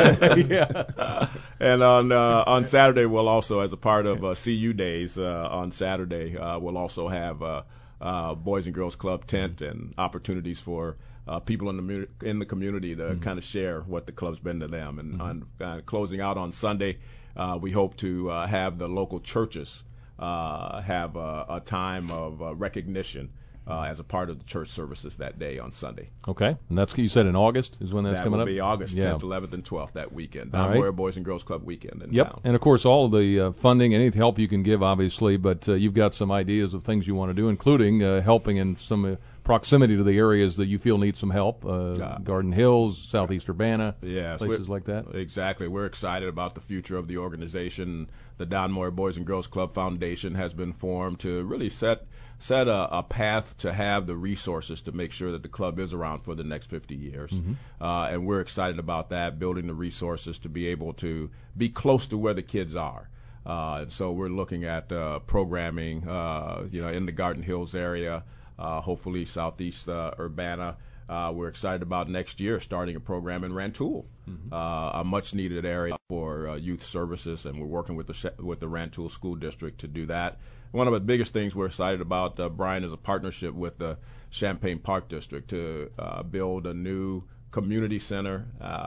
C: And on Saturday, we'll also, as a part of CU Days on Saturday, we'll also have Boys and Girls Club tent and opportunities for people in the community to kind of share what the club's been to them. And on closing out on Sunday, we hope to have the local churches have a time of recognition as a part of the church services that day on Sunday.
B: Okay, and that's, you said in August is when that's coming up?
C: That will be August 10th, 11th, and 12th that weekend. Don Moyer Boys and Girls Club weekend in town.
B: And of course all of the funding, any help you can give, obviously, but you've got some ideas of things you want to do, including helping in some proximity to the areas that you feel need some help, Garden Hills, Southeast Urbana, places like that.
C: Exactly. We're excited about the future of the organization. The Don Moyer Boys and Girls Club Foundation has been formed to really set a path to have the resources to make sure that the club is around for the next 50 years. And we're excited about that, building the resources to be able to be close to where the kids are. And so we're looking at programming, in the Garden Hills area, hopefully Southeast Urbana. We're excited about next year starting a program in Rantoul, a much-needed area for youth services, and we're working with the Rantoul School District to do that. One of the biggest things we're excited about, Brian, is a partnership with the Champaign Park District to build a new community center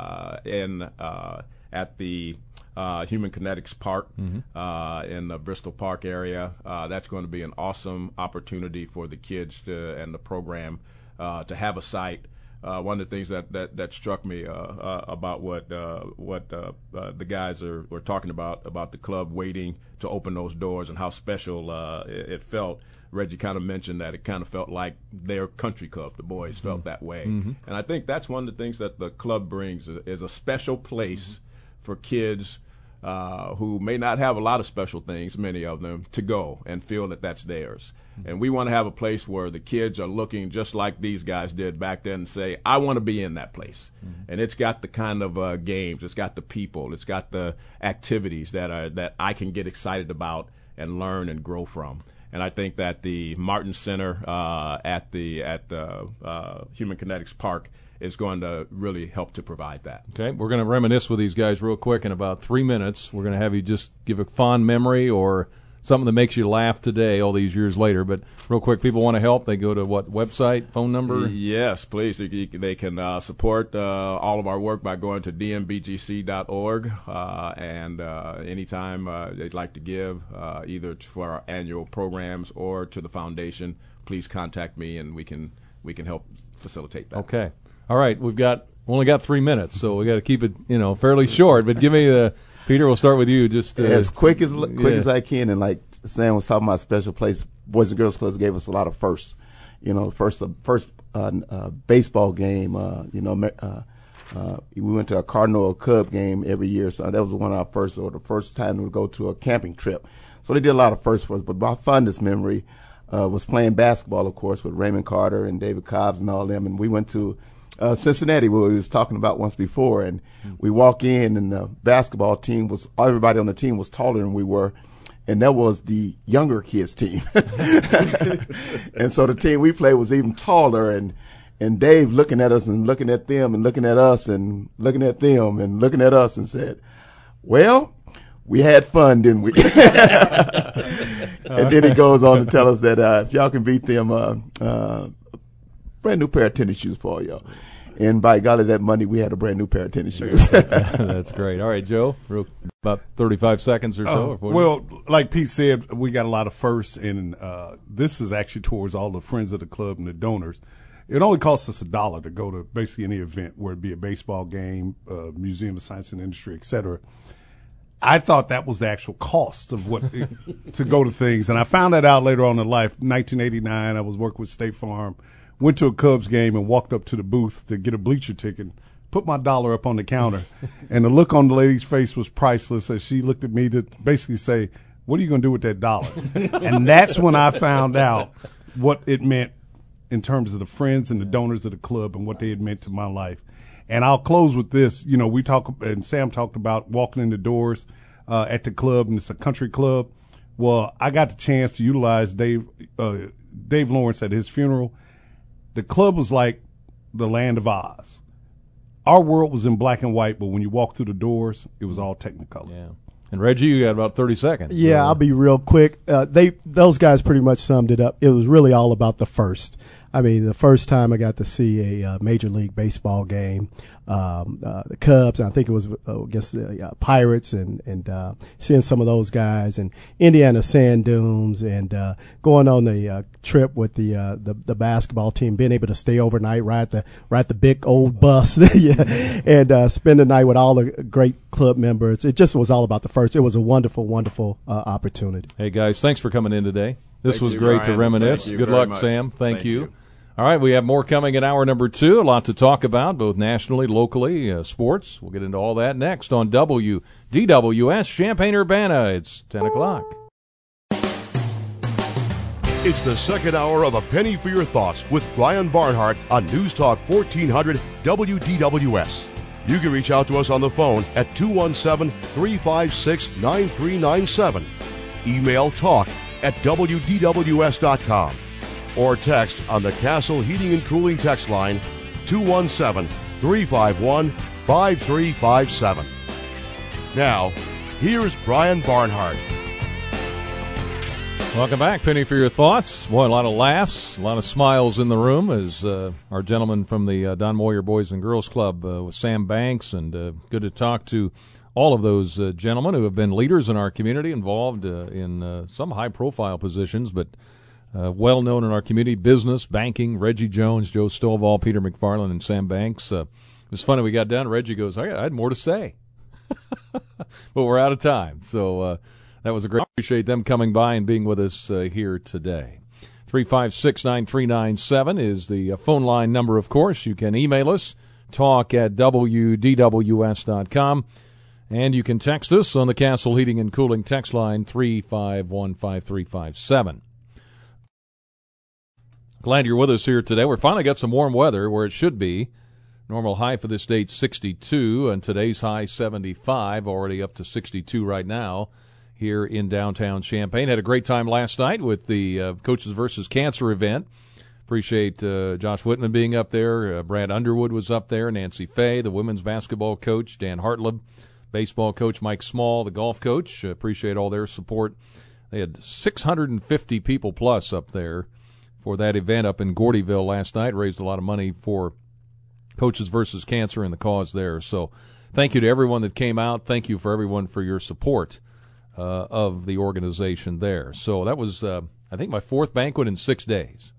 C: at the Human Kinetics Park in the Bristol Park area. That's going to be an awesome opportunity for the kids and the program to have a site. One of the things that struck me about what the guys were talking about the club waiting to open those doors and how special it felt. Reggie kind of mentioned that it kind of felt like their country club. The boys felt that way. And I think that's one of the things that the club brings is a special place for kids who may not have a lot of special things, many of them, to go and feel that that's theirs. And we want to have a place where the kids are looking just like these guys did back then and say, I want to be in that place. And it's got the kind of games, it's got the people, it's got the activities that I can get excited about and learn and grow from. And I think that the Martin Center at Human Kinetics Park is going to really help to provide that.
B: Okay, we're going to reminisce with these guys real quick in about 3 minutes. We're going to have you just give a fond memory or something that makes you laugh today all these years later. But real quick, people want to help. They go to what website, phone number?
C: Yes, please. They can support all of our work by going to dmbgc.org. And anytime they'd like to give, either for our annual programs or to the foundation, please contact me and we can help facilitate that.
B: Okay. All right. We've only got 3 minutes, so we got to keep it fairly short. But give me Peter, we'll start with you. Just
D: as quick as I can, and like Sam was talking about special place, Boys and Girls Clubs gave us a lot of firsts. First baseball game. We went to a Cardinal Cub game every year, so that was one of our first, or the first time we would go to a camping trip. So they did a lot of firsts for us. But my fondest memory was playing basketball, of course, with Raymond Carter and David Cobbs and all them, and we went to Cincinnati, where we was talking about once before, and we walk in, and the basketball team everybody on the team was taller than we were, and that was the younger kids team. And so the team we played was even taller, and Dave looking at us and looking at them and looking at us and looking at them and looking at us and said, well, We had fun, didn't we? And then he goes on to tell us that if y'all can beat them, brand new pair of tennis shoes for y'all. And by golly, that Monday we had a brand new pair of tennis shoes.
B: That's great. All right, Joe, about 35 seconds or so.
E: Well, like Pete said, we got a lot of firsts, and this is actually towards all the friends of the club and the donors. It only costs us $1 to go to basically any event, where it be a baseball game, Museum of Science and Industry, et cetera. I thought that was the actual cost of what to go to things, and I found that out later on in life. 1989, I was working with State Farm, went to a Cubs game and walked up to the booth to get a bleacher ticket, put my $1 up on the counter, and the look on the lady's face was priceless as she looked at me to basically say, "What are you going to do with that $1?" And that's when I found out what it meant in terms of the friends and the donors of the club and what they had meant to my life. And I'll close with this. You know, we talk, and Sam talked about walking in the doors at the club, and it's a country club. Well, I got the chance to utilize Dave Lawrence at his funeral. The club was like the land of Oz. Our world was in black and white, but when you walk through the doors, it was all Technicolor.
B: Yeah. And Reggie, you got about 30 seconds.
F: Yeah, I'll be real quick. Those guys pretty much summed it up. It was really all about the first. I mean, the first time I got to see a Major League Baseball game, the Cubs, and I think it was against the Pirates, and seeing some of those guys, and Indiana Sand Dunes, and going on the trip with the basketball team, being able to stay overnight, ride the big old bus, and spend the night with all the great club members. It just was all about the first. It was a wonderful, wonderful opportunity.
B: Hey, guys, thanks for coming in today. This was
C: Thank
B: great
C: you,
B: to
C: Brian.
B: reminisce.
C: Thank you
B: Good
C: very
B: luck,
C: much.
B: Sam. Thank you.
C: you.
B: All right, we have more coming in hour number 2. A lot to talk about, both nationally, locally, sports. We'll get into all that next on WDWS Champaign-Urbana. It's 10 o'clock.
A: It's the second hour of A Penny for Your Thoughts with Brian Barnhart on News Talk 1400 WDWS. You can reach out to us on the phone at 217-356-9397. Email talk@WDWS.com. Or text on the Castle Heating and Cooling text line 217-351-5357. Now, here's Brian Barnhart.
B: Welcome back, Penny, for your thoughts. Boy, a lot of laughs, a lot of smiles in the room as our gentleman from the Don Moyer Boys and Girls Club with Sam Banks, and good to talk to all of those gentlemen who have been leaders in our community, involved in some high-profile positions, but well-known in our community, business, banking. Reggie Jones, Joe Stovall, Peter McFarland, and Sam Banks. It was funny. We got done. Reggie goes, I had more to say. But we're out of time. So that was a great. Appreciate them coming by and being with us here today. 356-9397 is the phone line number, of course. You can email us, talk@WDWS.com. And you can text us on the Castle Heating and Cooling text line 3515357. Glad you're with us here today. We're finally got some warm weather where it should be. Normal high for this date 62, and today's high 75, already up to 62 right now here in downtown Champaign. Had a great time last night with the Coaches versus Cancer event. Appreciate Josh Whitman being up there. Brad Underwood was up there, Nancy Fay, the women's basketball coach, Dan Hartleb, baseball coach Mike Small, the golf coach. Appreciate all their support. They had 650 people plus up there for that event up in Gordyville last night. Raised a lot of money for Coaches versus Cancer and the cause there. So thank you to everyone that came out. Thank you for everyone for your support of the organization there. So that was, I think, my 4th banquet in 6 days.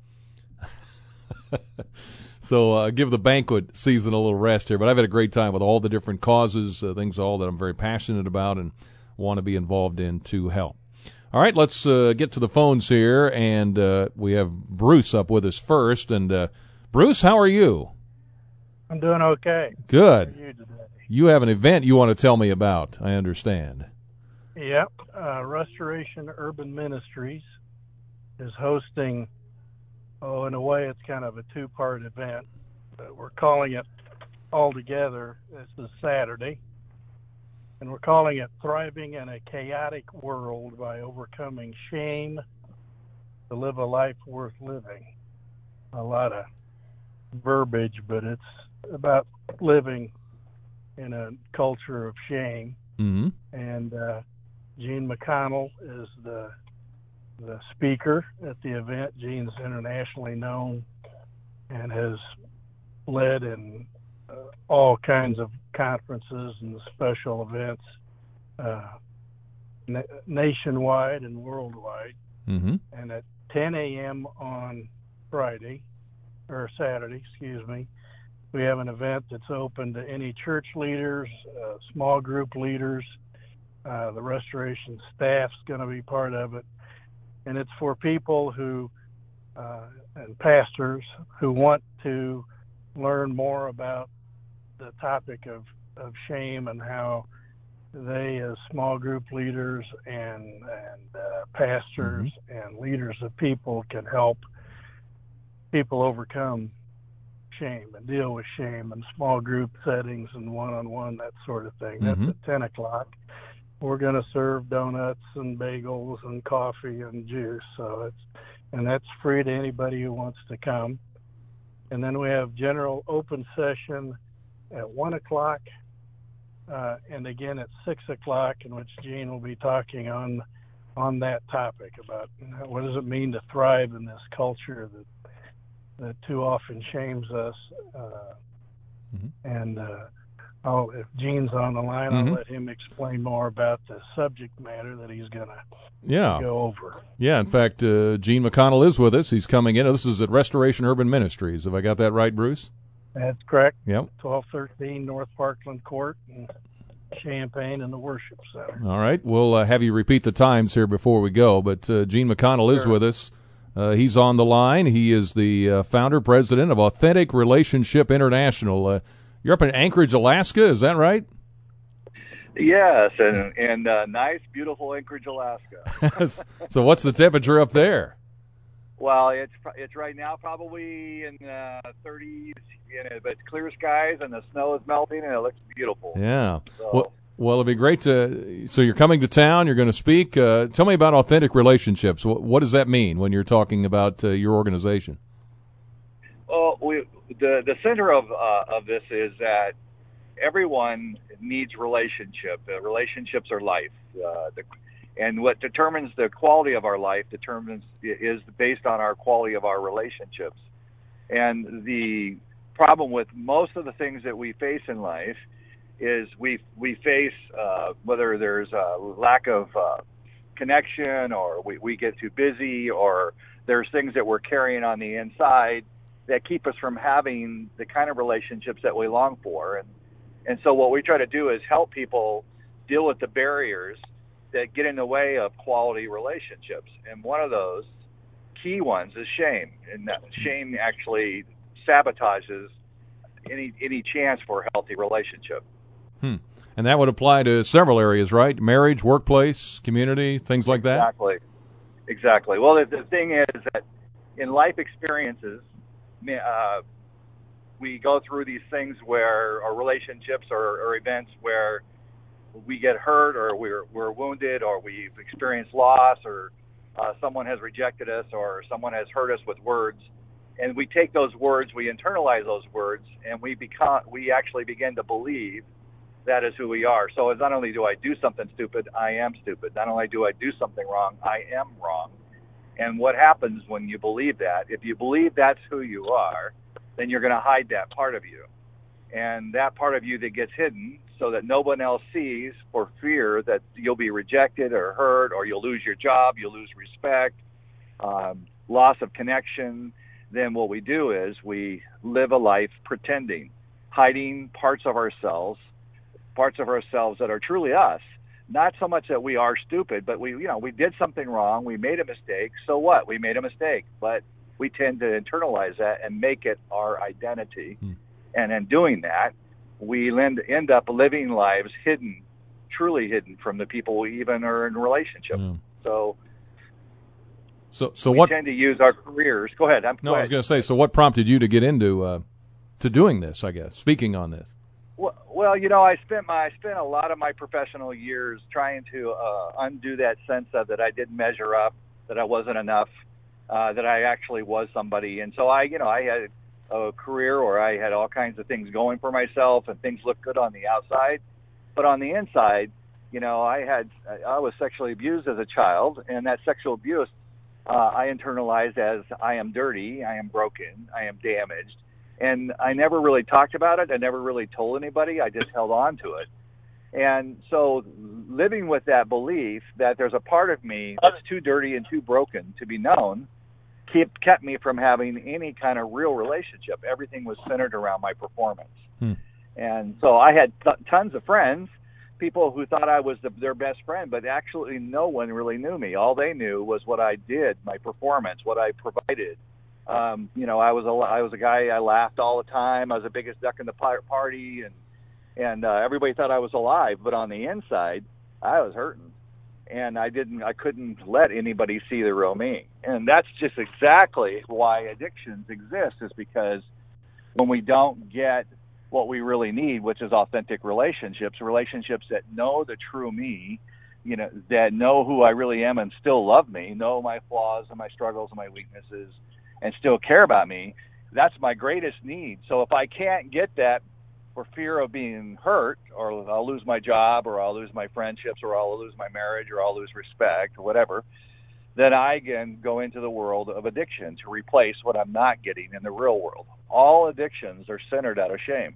B: So give the banquet season a little rest here. But I've had a great time with all the different causes, things all that I'm very passionate about and want to be involved in to help. All right, let's get to the phones here, and we have Bruce up with us first. And Bruce, how are you?
I: I'm doing okay.
B: Good.
I: How are you today?
B: You have an event you want to tell me about, I understand.
I: Yep. Restoration Urban Ministries is hosting, in a way it's kind of a 2-part event. We're calling it All Together. This is Saturday. And we're calling it Thriving in a Chaotic World by Overcoming Shame to Live a Life Worth Living. A lot of verbiage, but it's about living in a culture of shame.
B: Mm-hmm.
I: And Gene McConnell is the speaker at the event. Gene's internationally known and has led in all kinds of conferences and special events nationwide and worldwide.
B: Mm-hmm.
I: And at 10 a.m. on Saturday, we have an event that's open to any church leaders, small group leaders. The restoration staff's going to be part of it. And it's for people who, and pastors who want to learn more about the topic of shame and how they, as small group leaders and pastors and leaders of people, can help people overcome shame and deal with shame in small group settings and one-on-one, that sort of thing. That's at 10 o'clock. We're going to serve donuts and bagels and coffee and juice. And that's free to anybody who wants to come. And then we have general open session at 1 o'clock, and again at 6 o'clock, in which Gene will be talking on that topic about what does it mean to thrive in this culture that too often shames us. And if Gene's on the line, I'll let him explain more about the subject matter that he's going to go over.
B: Yeah, in fact, Gene McConnell is with us. He's coming in. This is at Restoration Urban Ministries. Have I got that right, Bruce?
I: That's correct.
B: Yep.
I: 1213 North Parkland Court in Champaign in the Worship Center.
B: All right. We'll have you repeat the times here before we go, but Gene McConnell is with us. He's on the line. He is the founder, president of Authentic Relationship International. You're up in Anchorage, Alaska, is that right?
J: Yes, and nice, beautiful Anchorage, Alaska.
B: So what's the temperature up there?
J: Well, it's right now probably in 30s, but it's clear skies and the snow is melting and it looks beautiful.
B: Yeah.
J: So,
B: well, it'd be great to. So you're coming to town. You're going to speak. Tell me about Authentic Relationships. What does that mean when you're talking about your organization?
J: Well, the center of this is that everyone needs relationship. Relationships are life. And what determines the quality of our life is based on our quality of our relationships. And the problem with most of the things that we face in life is we face whether there's a lack of connection, or we get too busy, or there's things that we're carrying on the inside that keep us from having the kind of relationships that we long for. And so what we try to do is help people deal with the barriers that get in the way of quality relationships. And one of those key ones is shame. And that shame actually sabotages any chance for a healthy relationship.
B: And that would apply to several areas, right? Marriage, workplace, community, things like that?
J: Exactly. Well, the thing is that in life experiences, we go through these things where our relationships or events where we get hurt, or we're wounded, or we've experienced loss, or someone has rejected us, or someone has hurt us with words. And we take those words, we internalize those words, and we actually begin to believe that is who we are. So it's not only do I do something stupid, I am stupid. Not only do I do something wrong, I am wrong. And what happens when you believe that, if you believe that's who you are, then you're going to hide that part of you. And that part of you that gets hidden so that no one else sees, for fear that you'll be rejected or hurt, or you'll lose your job, you'll lose respect, loss of connection, then what we do is we live a life pretending, hiding parts of ourselves that are truly us. Not so much that we are stupid, but we did something wrong, we made a mistake. So what? We made a mistake, but we tend to internalize that and make it our identity. And in doing that, we end up living lives hidden, truly hidden from the people we even are in relationship. So we
B: what
J: tend to use our careers. Go ahead.
B: I was going to say, so what prompted you to get into to doing this, I guess, speaking on this?
J: Well, I spent a lot of my professional years trying to undo that sense of that I didn't measure up, that I wasn't enough, that I actually was somebody. And so I had a career where I had all kinds of things going for myself, and things looked good on the outside, but on the inside, I was sexually abused as a child, and that sexual abuse I internalized as I am dirty, I am broken, I am damaged. And I never really talked about it. I never really told anybody. I just held on to it. And so living with that belief that there's a part of me that's too dirty and too broken to be known kept me from having any kind of real relationship. Everything was centered around my performance. And so I had tons of friends, people who thought I was their best friend, but actually no one really knew me. All they knew was what I did, my performance, what I provided. I was a guy, I laughed all the time. I was the biggest duck in the party, and everybody thought I was alive, but on the inside, I was hurting. And I couldn't let anybody see the real me. And that's just exactly why addictions exist, is because when we don't get what we really need, which is authentic relationships that know the true me, that know who I really am and still love me, know my flaws and my struggles and my weaknesses, and still care about me, that's my greatest need. So if I can't get that for fear of being hurt, or I'll lose my job, or I'll lose my friendships, or I'll lose my marriage, or I'll lose respect, or whatever, then I can go into the world of addiction to replace what I'm not getting in the real world. All addictions are centered out of shame.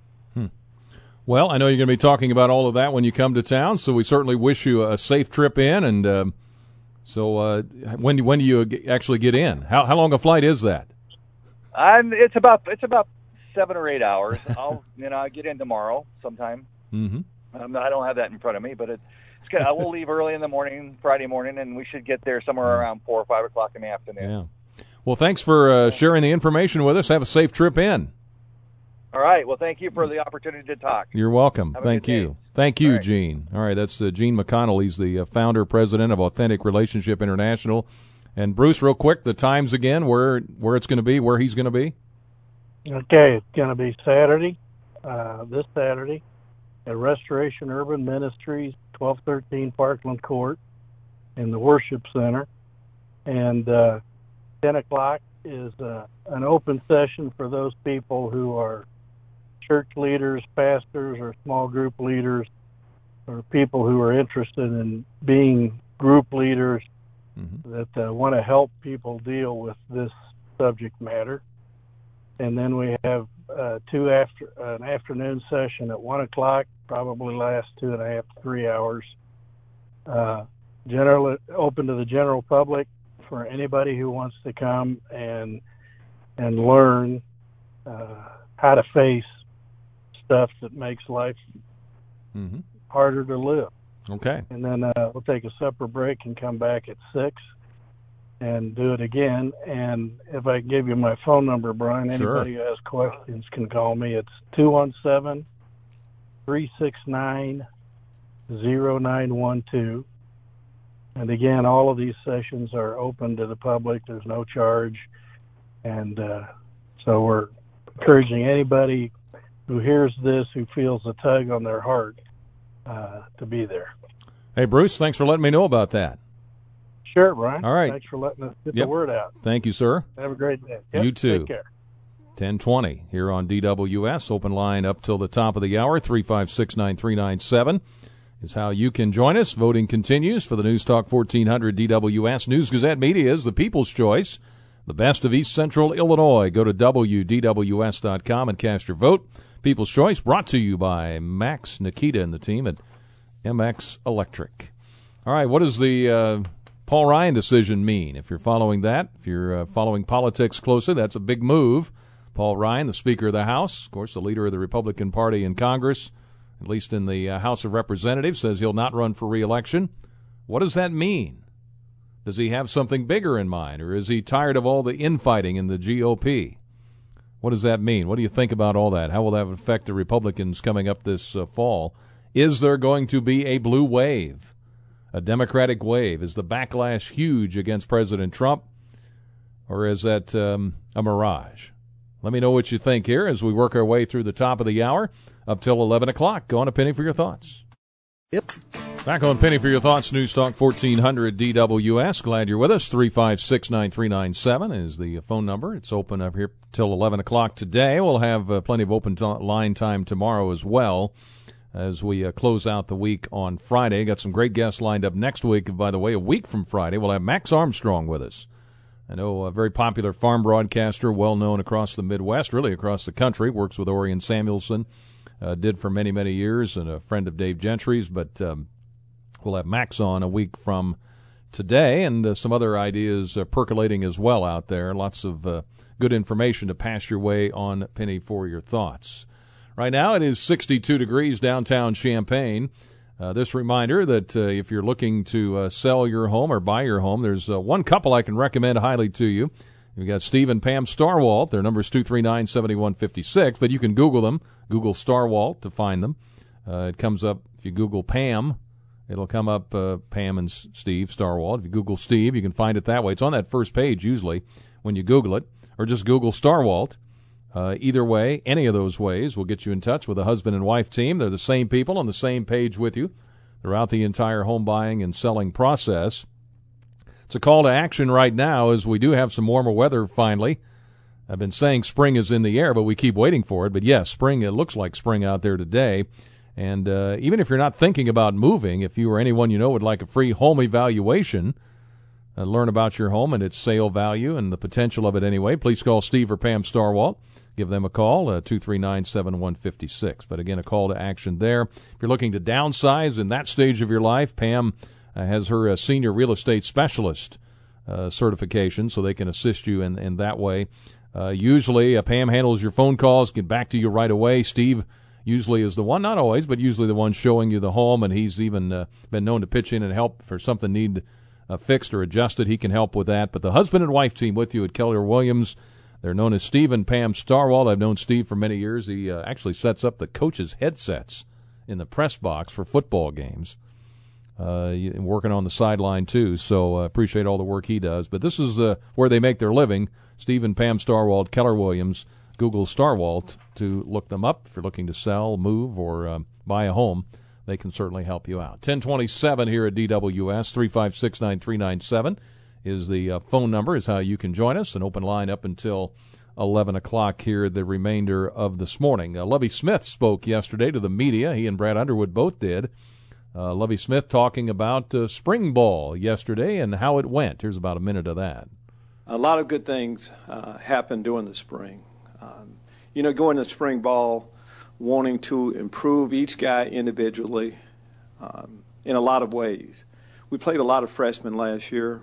B: Well, I know you're going to be talking about all of that when you come to town, so we certainly wish you a safe trip in. And so when do you actually get in? How long a flight is that?
J: It's about 7 or 8 hours. I'll get in tomorrow sometime. Mm-hmm. I don't have that in front of me, but it's good. I will leave early in the morning, Friday morning, and we should get there somewhere around 4 or 5 o'clock in the afternoon.
B: Yeah. Well, thanks for sharing the information with us. Have a safe trip in.
J: All right. Well, thank you for the opportunity to talk.
B: You're welcome. Thank you. Thank you,
J: All right.
B: Gene. All right, that's Gene McConnell. He's the founder, president of Authentic Relationship International. And Bruce, real quick, the times again, where it's going to be, where he's going to be.
I: Okay, it's going to be Saturday, this Saturday, at Restoration Urban Ministries, 1213 Parkland Court, in the Worship Center. And 10 o'clock is an open session for those people who are church leaders, pastors, or small group leaders, or people who are interested in being group leaders that want to help people deal with this subject matter. And then we have an afternoon session at 1 o'clock, probably last 2.5 to 3 hours. Generally open to the general public for anybody who wants to come and learn how to face stuff that makes life harder to live.
B: Okay.
I: And then we'll take a supper break and come back at 6 and do it again. And if I can give you my phone number, Brian, anybody who has questions can call me. It's 217-369-0912. And again, all of these sessions are open to the public. There's no charge. And so we're encouraging anybody who hears this, who feels a tug on their heart, to be there.
B: Hey, Bruce, thanks for letting me know about that.
I: Sure, Brian.
B: All right.
I: Thanks for letting us get the word out.
B: Thank you, sir.
I: Have a great day.
B: You too.
I: Take care.
B: 10:20 here on DWS. Open line up till the top of the hour. 356-9397 is how you can join us. Voting continues for the News Talk 1400 DWS. News Gazette Media is the people's choice. The best of East Central Illinois. Go to WDWS.com and cast your vote. People's Choice brought to you by Max, Nikita, and the team at MX Electric. All right, what does the Paul Ryan decision mean? If you're following that, if you're following politics closely, that's a big move. Paul Ryan, the Speaker of the House, of course, the leader of the Republican Party in Congress, at least in the House of Representatives, says he'll not run for re-election. What does that mean? Does he have something bigger in mind, or is he tired of all the infighting in the GOP? What does that mean? What do you think about all that? How will that affect the Republicans coming up this fall? Is there going to be a blue wave, a Democratic wave? Is the backlash huge against President Trump, or is that a mirage? Let me know what you think here as we work our way through the top of the hour up till 11 o'clock. Go on a Penny for your thoughts.
D: Yep.
B: Back on Penny for your thoughts, News Talk 1400 DWS. Glad you're with us. 356-9397 is the phone number. It's open up here till 11 o'clock today. We'll have plenty of open line time tomorrow as well. as we close out the week on Friday. Got some great guests lined up next week. By the way, a week from Friday, we'll have Max Armstrong with us. I know a very popular farm broadcaster, well-known across the Midwest, really across the country, works with Orion Samuelson, did for many, many years, and a friend of Dave Gentry's. But we'll have Max on a week from today, and some other ideas percolating as well out there. Lots of good information to pass your way on Penny for Your Thoughts. Right now it is 62 degrees downtown Champaign. This reminder that if you're looking to sell your home or buy your home, there's one couple I can recommend highly to you. You've got Steve and Pam Starwalt. Their number is 239-7156, but you can Google them. Google Starwalt to find them. It comes up, if you Google Pam, it'll come up Pam and Steve Starwalt. If you Google Steve, you can find it that way. It's on that first page usually when you Google it, or just Google Starwalt. Either way, any of those ways will get you in touch with a husband and wife team. They're the same people on the same page with you throughout the entire home buying and selling process. It's a call to action right now as we do have some warmer weather finally. I've been saying spring is in the air, but we keep waiting for it. But yes, spring, it looks like spring out there today. And even if you're not thinking about moving, if you or anyone you know would like a free home evaluation, learn about your home and its sale value and the potential of it anyway, please call Steve or Pam Starwalt. Give them a call, 239-7156. But again, a call to action there. If you're looking to downsize in that stage of your life, Pam has her senior real estate specialist certification, so they can assist you in that way. Usually, Pam handles your phone calls, get back to you right away. Steve usually is the one, not always, but usually the one showing you the home, and he's even been known to pitch in and help for something need fixed or adjusted. He can help with that. But the husband and wife team with you at Keller Williams, they're known as Steve and Pam Starwalt. I've known Steve for many years. He actually sets up the coaches' headsets in the press box for football games, working on the sideline too. So appreciate all the work he does. But this is where they make their living. Steve and Pam Starwalt, Keller Williams. Google Starwalt to look them up. If you're looking to sell, move, or buy a home, they can certainly help you out. 1027 here at DWS, 356-9397 is the phone number, is how you can join us. An open line up until 11 o'clock here the remainder of this morning. Lovie Smith spoke yesterday to the media. He and Brad Underwood both did. Lovie Smith talking about spring ball yesterday and how it went. Here's about a minute of that.
K: A lot of good things happened during the spring. Going to spring ball, wanting to improve each guy individually in a lot of ways. We played a lot of freshmen last year.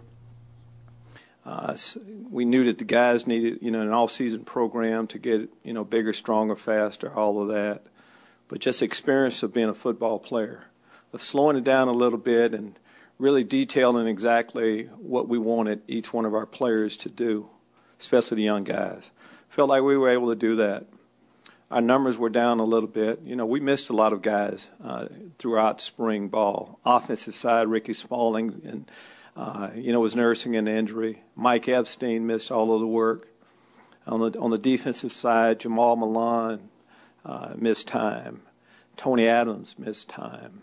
K: We knew that the guys needed, an off-season program to get, bigger, stronger, faster, all of that. But just experience of being a football player, of slowing it down a little bit and really detailing exactly what we wanted each one of our players to do, especially the young guys. Felt like we were able to do that. Our numbers were down a little bit. We missed a lot of guys throughout spring ball. Offensive side, Ricky Smalling, and was nursing an injury. Mike Epstein missed all of the work. On the defensive side, Jamal Milan missed time. Tony Adams missed time.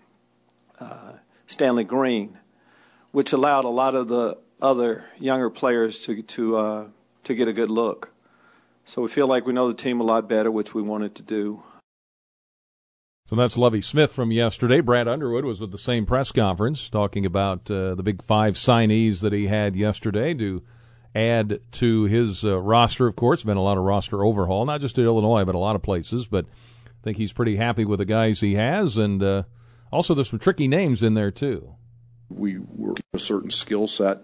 K: Stanley Green, which allowed a lot of the other younger players to get a good look. So we feel like we know the team a lot better, which we wanted to do.
B: So that's Lovie Smith from yesterday. Brad Underwood was at the same press conference talking about the big 5 signees that he had yesterday to add to his roster. Of course, been a lot of roster overhaul, not just at Illinois, but a lot of places. But I think he's pretty happy with the guys he has. And also there's some tricky names in there, too.
L: We were a certain skill set.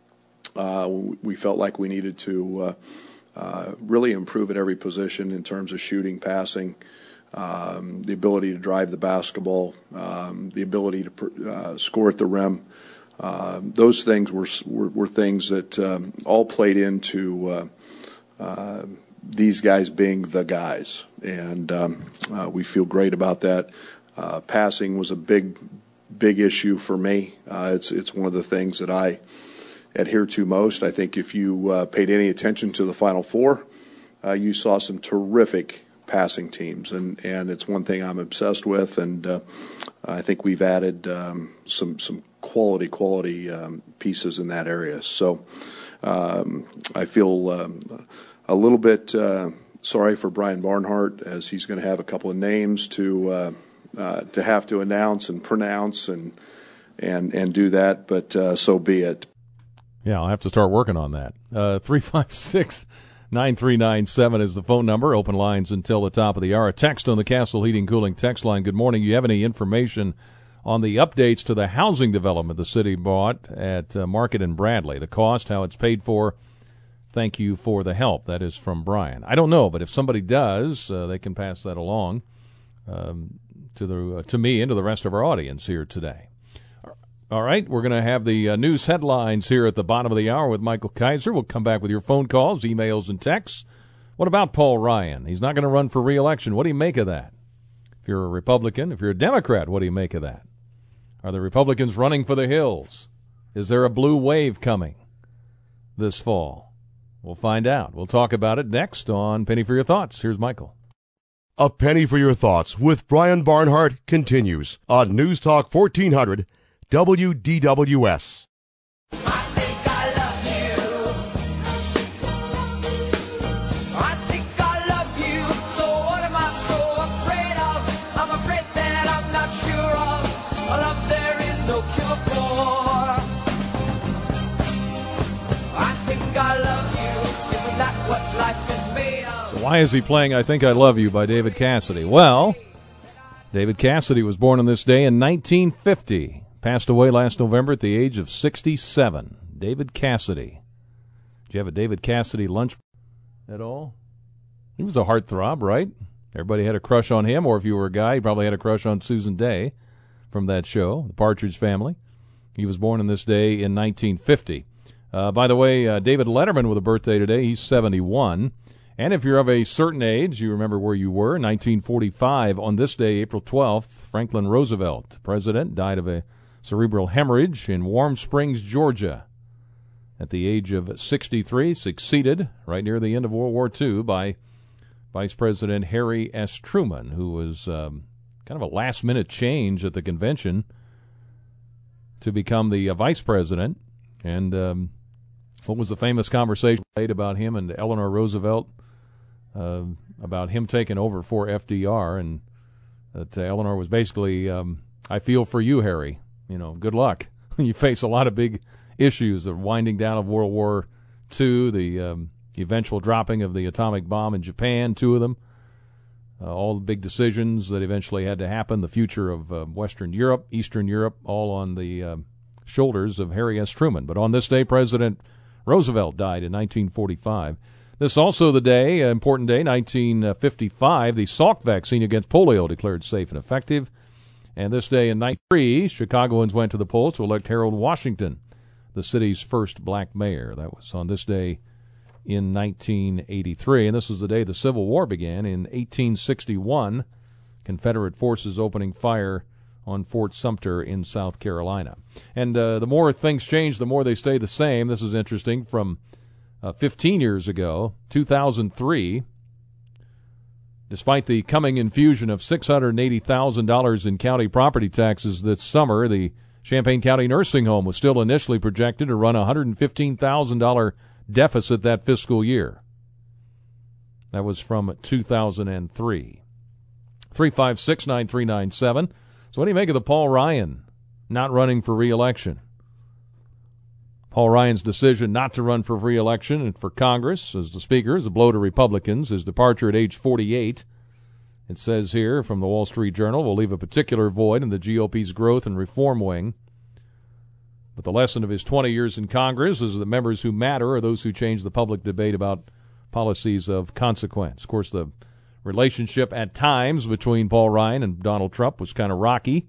L: We felt like we needed to really improve at every position in terms of shooting, passing, the ability to drive the basketball, the ability to score at the rim. Those things were things that all played into these guys being the guys, and we feel great about that. Passing was a big issue for me. It's one of the things that I adhere to most. I think if you paid any attention to the Final Four, you saw some terrific passing teams, and it's one thing I'm obsessed with, and I think we've added some quality pieces in that area. So I feel a little bit sorry for Brian Barnhart, as he's going to have a couple of names to have to announce and pronounce and do that, but so be it.
B: Yeah, I'll have to start working on that. 356-9397 is the phone number. Open lines until the top of the hour. Text on the Castle Heating Cooling text line. Good morning. You have any information on the updates to the housing development the city bought at Market and Bradley? The cost, how it's paid for. Thank you for the help. That is from Brian. I don't know, but if somebody does, they can pass that along to me and to the rest of our audience here today. All right, we're going to have the news headlines here at the bottom of the hour with Michael Kaiser. We'll come back with your phone calls, emails, and texts. What about Paul Ryan? He's not going to run for re-election. What do you make of that? If you're a Republican, if you're a Democrat, what do you make of that? Are the Republicans running for the hills? Is there a blue wave coming this fall? We'll find out. We'll talk about it next on Penny for Your Thoughts. Here's Michael.
A: A Penny for Your Thoughts with Brian Barnhart continues on News Talk 1400 WDWS.
M: I think I love you. I think I love you. So what am I so afraid of? I'm afraid that I'm not sure of a love there is no cure for. I think I love you. Isn't that what life is made of?
B: So why is he playing I Think I Love You by David Cassidy? Well, David Cassidy was born on this day in 1950. Passed away last November at the age of 67. David Cassidy. Did you have a David Cassidy lunch at all? He was a heartthrob, right? Everybody had a crush on him, or if you were a guy, you probably had a crush on Susan Day from that show, The Partridge Family. He was born on this day in 1950. By the way, David Letterman with a birthday today. He's 71. And if you're of a certain age, you remember where you were. 1945, on this day, April 12th, Franklin Roosevelt, president, died of a cerebral hemorrhage in Warm Springs, Georgia, at the age of 63, succeeded right near the end of World War II by Vice President Harry S. Truman, who was kind of a last-minute change at the convention to become the vice president. And what was the famous conversation made about him and Eleanor Roosevelt, about him taking over for FDR, and that Eleanor was basically, I feel for you, Harry. You know, good luck. You face a lot of big issues, the winding down of World War II, the eventual dropping of the atomic bomb in Japan, two of them, all the big decisions that eventually had to happen, the future of Western Europe, Eastern Europe, all on the shoulders of Harry S. Truman. But on this day, President Roosevelt died in 1945. This is also the day, important day, 1955, the Salk vaccine against polio declared safe and effective. And this day in 1993, Chicagoans went to the polls to elect Harold Washington, the city's first black mayor. That was on this day in 1983. And this was the day the Civil War began in 1861, Confederate forces opening fire on Fort Sumter in South Carolina. And the more things change, the more they stay the same. This is interesting. From 15 years ago, 2003, despite the coming infusion of $680,000 in county property taxes this summer, the Champaign County Nursing Home was still initially projected to run a $115,000 deficit that fiscal year. That was from 2003. 356-9397. So what do you make of the Paul Ryan not running for re-election? Paul Ryan's decision not to run for re-election and for Congress as the Speaker is a blow to Republicans. His departure at age 48, it says here from the Wall Street Journal, will leave a particular void in the GOP's growth and reform wing. But the lesson of his 20 years in Congress is that members who matter are those who change the public debate about policies of consequence. Of course, the relationship at times between Paul Ryan and Donald Trump was kind of rocky.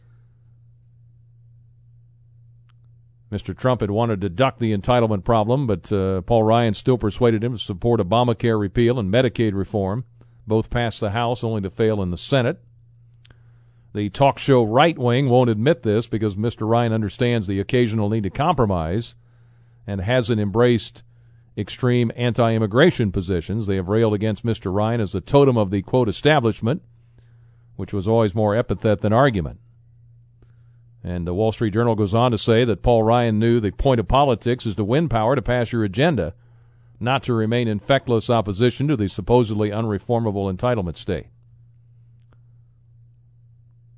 B: Mr. Trump had wanted to duck the entitlement problem, but Paul Ryan still persuaded him to support Obamacare repeal and Medicaid reform. Both passed the House, only to fail in the Senate. The talk show right wing won't admit this because Mr. Ryan understands the occasional need to compromise and hasn't embraced extreme anti-immigration positions. They have railed against Mr. Ryan as the totem of the, quote, establishment, which was always more epithet than argument. And the Wall Street Journal goes on to say that Paul Ryan knew the point of politics is to win power to pass your agenda, not to remain in feckless opposition to the supposedly unreformable entitlement state.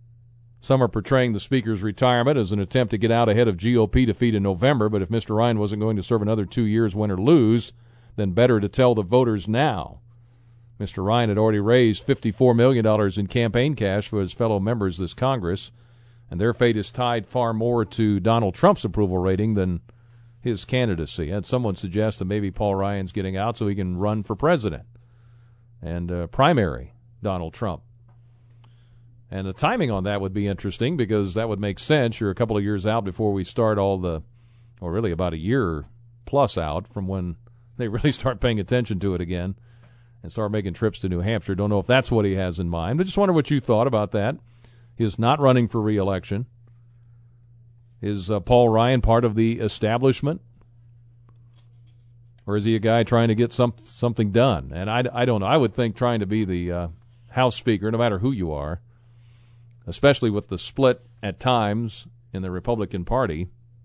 B: Some are portraying the Speaker's retirement as an attempt to get out ahead of GOP defeat in November, but if Mr. Ryan wasn't going to serve another 2 years, win or lose, then better to tell the voters now. Mr. Ryan had already raised $54 million in campaign cash for his fellow members this Congress, and their fate is tied far more to Donald Trump's approval rating than his candidacy. And someone suggests that maybe Paul Ryan's getting out so he can run for president and primary Donald Trump. And the timing on that would be interesting because that would make sense. You're a couple of years out before we start or really about a year plus out from when they really start paying attention to it again and start making trips to New Hampshire. Don't know if that's what he has in mind, but just wonder what you thought about that. His not running for re-election. Is Paul Ryan part of the establishment? Or is he a guy trying to get something done? And I don't know. I would think trying to be the House Speaker, no matter who you are, especially with the split at times in the Republican Party,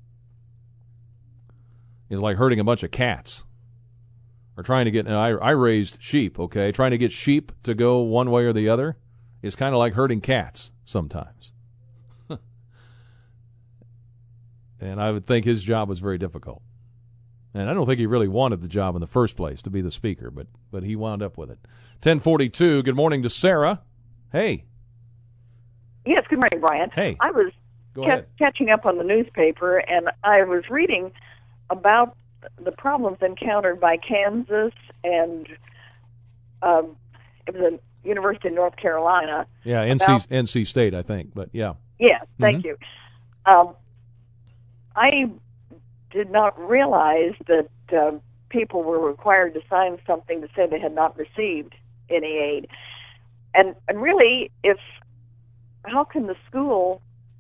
B: is like herding a bunch of cats. Or trying to get, and I raised sheep, okay? Trying to get sheep to go one way or the other is kind of like herding cats sometimes. And I would think his job was very difficult. And I don't think he really wanted the job in the first place to be the Speaker, but he wound up with it. 10:42, good morning to Sarah. Hey.
N: Yes, good morning, Brian.
B: Hey.
N: I was catching up on the newspaper, and I was reading about the problems encountered by Kansas and it was the University of North Carolina.
B: Yeah, NC State, I think, but yeah.
N: Yeah, thank you. I did not realize that people were required to sign something to say they had not received any aid. And really, how can the school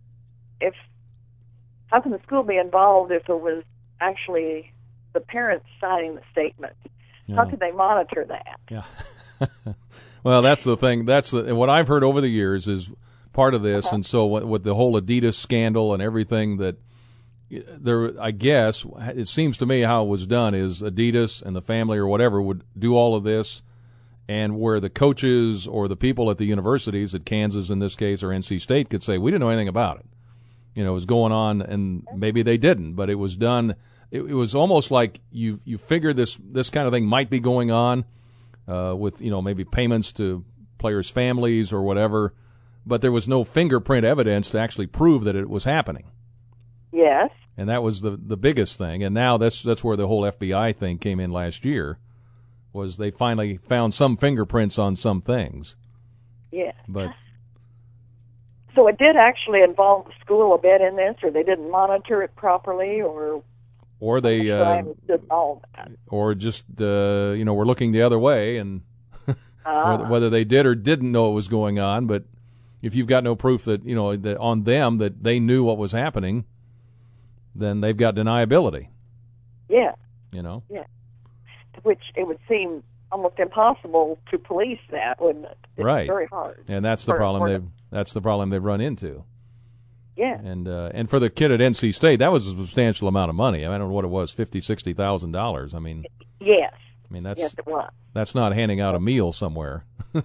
N: be involved if there was actually the parents signing the statement?
B: Yeah.
N: How could they monitor that?
B: Yeah. Well, that's the thing. What I've heard over the years is part of this, and so with the whole Adidas scandal and everything that there, I guess it seems to me how it was done is Adidas and the family or whatever would do all of this, and where the coaches or the people at the universities, at Kansas in this case or NC State, could say we didn't know anything about it. It was going on, and maybe they didn't, but it was done. It was almost like you figured this kind of thing might be going on with maybe payments to players' families or whatever, but there was no fingerprint evidence to actually prove that it was happening.
N: Yes.
B: And that was the biggest thing. And now that's where the whole FBI thing came in last year, was they finally found some fingerprints on some things.
N: Yeah.
B: But
N: so it did actually involve the school a bit in this, or they didn't monitor it properly, or
B: they or just we're looking the other way, and whether they did or didn't know what was going on. But if you've got no proof that that on them that they knew what was happening, then they've got deniability.
N: Yeah.
B: Yeah.
N: Which it would seem almost impossible to police that, wouldn't it? It's
B: right.
N: very hard.
B: And that's the problem they've run into.
N: Yeah.
B: And for the kid at NC State, that was a substantial amount of money. I don't know what it was, $50,000-$60,000. I mean.
N: Yes.
B: Yes,
N: it was.
B: That's not handing out a meal somewhere.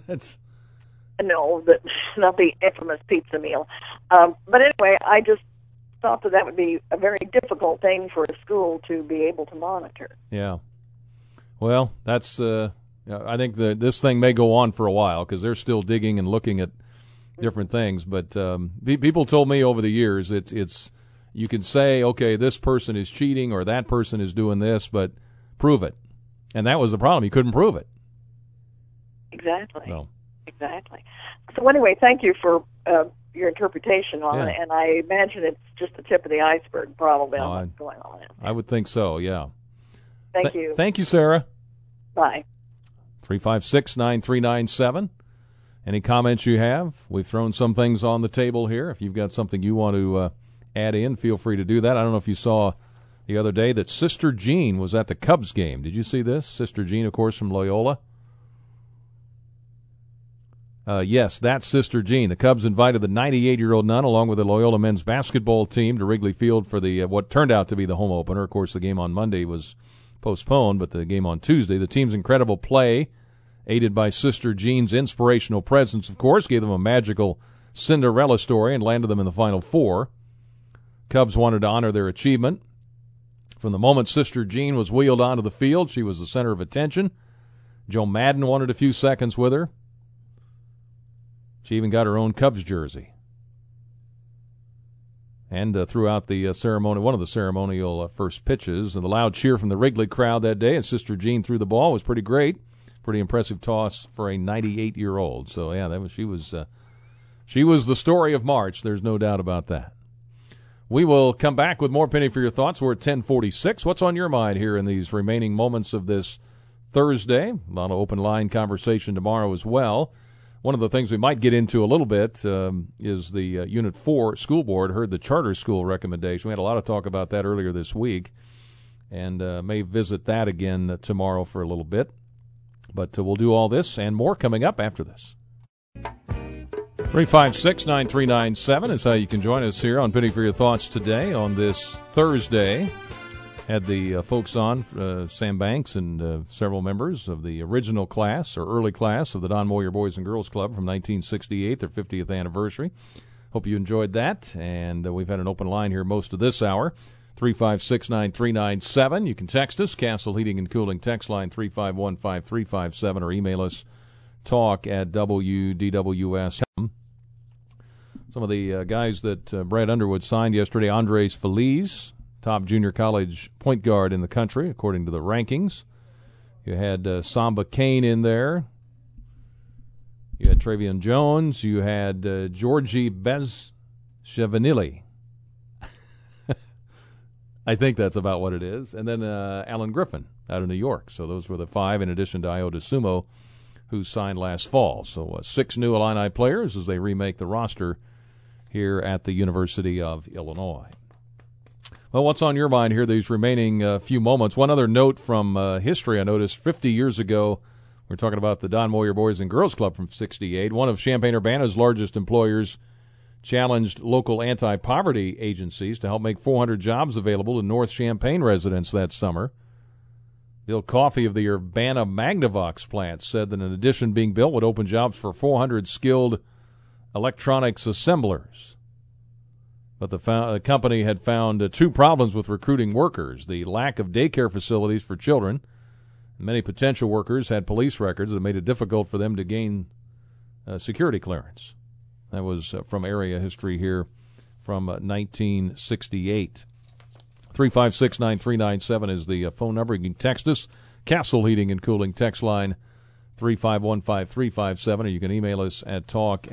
N: No, not the infamous pizza meal. But anyway, I just thought that would be a very difficult thing for a school to be able to monitor.
B: Yeah. Well, that's. I think this thing may go on for a while because they're still digging and looking at different things. But people told me over the years, it's you can say, okay, this person is cheating or that person is doing this, but prove it. And that was the problem. You couldn't prove it.
N: Exactly.
B: No.
N: Exactly. So anyway, thank you for your interpretation on it, and I imagine it's just the tip of the iceberg, probably, on what's going on.
B: I would think so, yeah.
N: Thank you.
B: Thank you, Sarah.
N: Bye.
B: 356-9397. Any comments you have? We've thrown some things on the table here. If you've got something you want to add in, feel free to do that. I don't know if you saw the other day that Sister Jean was at the Cubs game. Did you see this? Sister Jean, of course, from Loyola. Yes, that's Sister Jean. The Cubs invited the 98-year-old nun along with the Loyola men's basketball team to Wrigley Field for the what turned out to be the home opener. Of course, the game on Monday was postponed, but the game on Tuesday, the team's incredible play, aided by Sister Jean's inspirational presence, of course, gave them a magical Cinderella story and landed them in the Final Four. Cubs wanted to honor their achievement. From the moment Sister Jean was wheeled onto the field, she was the center of attention. Joe Madden wanted a few seconds with her. She even got her own Cubs jersey. And throughout the ceremony, one of the ceremonial first pitches, and the loud cheer from the Wrigley crowd that day as Sister Jean threw the ball was pretty great. Pretty impressive toss for a 98-year-old. So yeah, she was the story of March. There's no doubt about that. We will come back with more Penny for Your Thoughts. We're at 10:46. What's on your mind here in these remaining moments of this Thursday? A lot of open line conversation tomorrow as well. One of the things we might get into a little bit is the Unit 4 school board heard the charter school recommendation. We had a lot of talk about that earlier this week, and may visit that again tomorrow for a little bit. But we'll do all this and more coming up after this. 356-9397 is how you can join us here on Penny for Your Thoughts today on this Thursday. Had the folks on, Sam Banks and several members of the original class or early class of the Don Moyer Boys and Girls Club from 1968, their 50th anniversary. Hope you enjoyed that, and we've had an open line here most of this hour, 356-9397. You can text us, Castle Heating and Cooling text line 3515357, or email us, talk@wdws.com. Some of the guys that Brad Underwood signed yesterday, Andres Feliz, top junior college point guard in the country, according to the rankings. You had Samba Kane in there. You had Travion Jones. You had Georgie Bezchevanili. I think that's about what it is. And then Alan Griffin out of New York. So those were the five, in addition to Iota Sumo, who signed last fall. So 6 new Illini players as they remake the roster here at the University of Illinois. Well, what's on your mind here these remaining few moments? One other note from history I noticed 50 years ago. We're talking about the Don Moyer Boys and Girls Club from 68. One of Champaign-Urbana's largest employers challenged local anti-poverty agencies to help make 400 jobs available to North Champaign residents that summer. Bill Coffey of the Urbana Magnavox plant said that an addition being built would open jobs for 400 skilled electronics assemblers. But the company had found 2 problems with recruiting workers: the lack of daycare facilities for children. Many potential workers had police records that made it difficult for them to gain security clearance. That was from area history here from 1968. 356-9397 is the phone number. You can text us. Castle Heating and Cooling text line 3515357, or you can email us at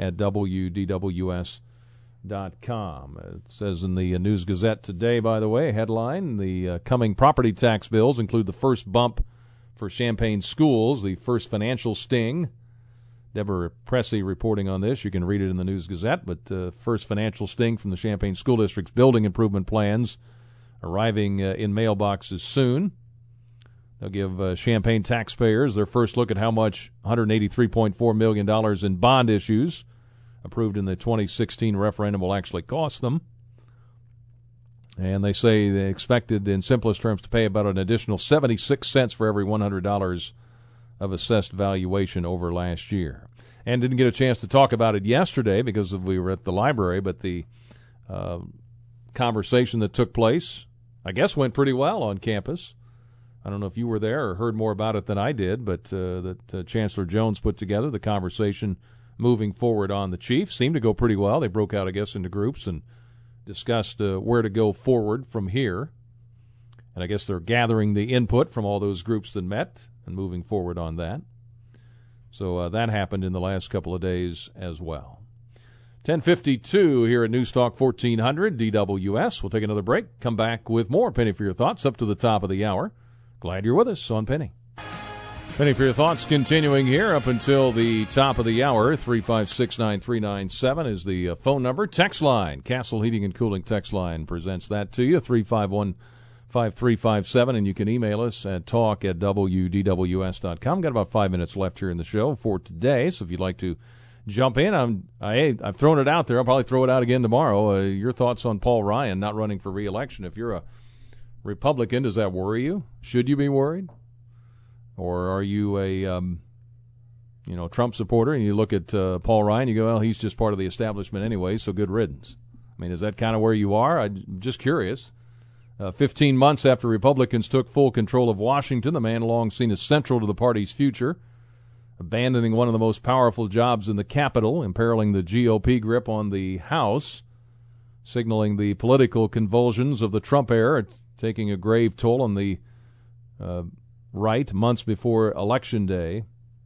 B: talk@wdws.com. It says in the News Gazette today, by the way, headline, the coming property tax bills include the first bump for Champaign schools, the first financial sting. Deborah Pressey reporting on this. You can read it in the News Gazette, but first financial sting from the Champaign School District's building improvement plans arriving in mailboxes soon. They'll give Champaign taxpayers their first look at how much $183.4 million in bond issues approved in the 2016 referendum will actually cost them. And they say they expected, in simplest terms, to pay about an additional 76 cents for every $100 of assessed valuation over last year. And didn't get a chance to talk about it yesterday because we were at the library, but the conversation that took place, I guess, went pretty well on campus. I don't know if you were there or heard more about it than I did, but that Chancellor Jones put together the conversation moving forward on the chief. Seemed to go pretty well. They broke out, I guess, into groups and discussed where to go forward from here. And I guess they're gathering the input from all those groups that met and moving forward on that. So that happened in the last couple of days as well. 10:52 here at News Talk 1400 DWS. We'll take another break. Come back with more Penny for Your Thoughts up to the top of the hour. Glad you're with us on Penny. Penny for Your Thoughts continuing here up until the top of the hour. 356-9397 is the phone number. Text line, Castle Heating and Cooling text line presents that to you, 3515357, and you can email us at talk@wdws.com. Got about 5 minutes left here in the show for today, so if you'd like to jump in, I've thrown it out there. I'll probably throw it out again tomorrow. Your thoughts on Paul Ryan not running for re-election. If you're a Republican, does that worry you? Should you be worried? Or are you a Trump supporter, and you look at Paul Ryan, you go, well, he's just part of the establishment anyway, so good riddance. I mean, is that kind of where you are? I'm just curious. 15 months after Republicans took full control of Washington, the man long seen as central to the party's future, abandoning one of the most powerful jobs in the Capitol, imperiling the GOP grip on the House, signaling the political convulsions of the Trump era, taking a grave toll on the right months before Election Day.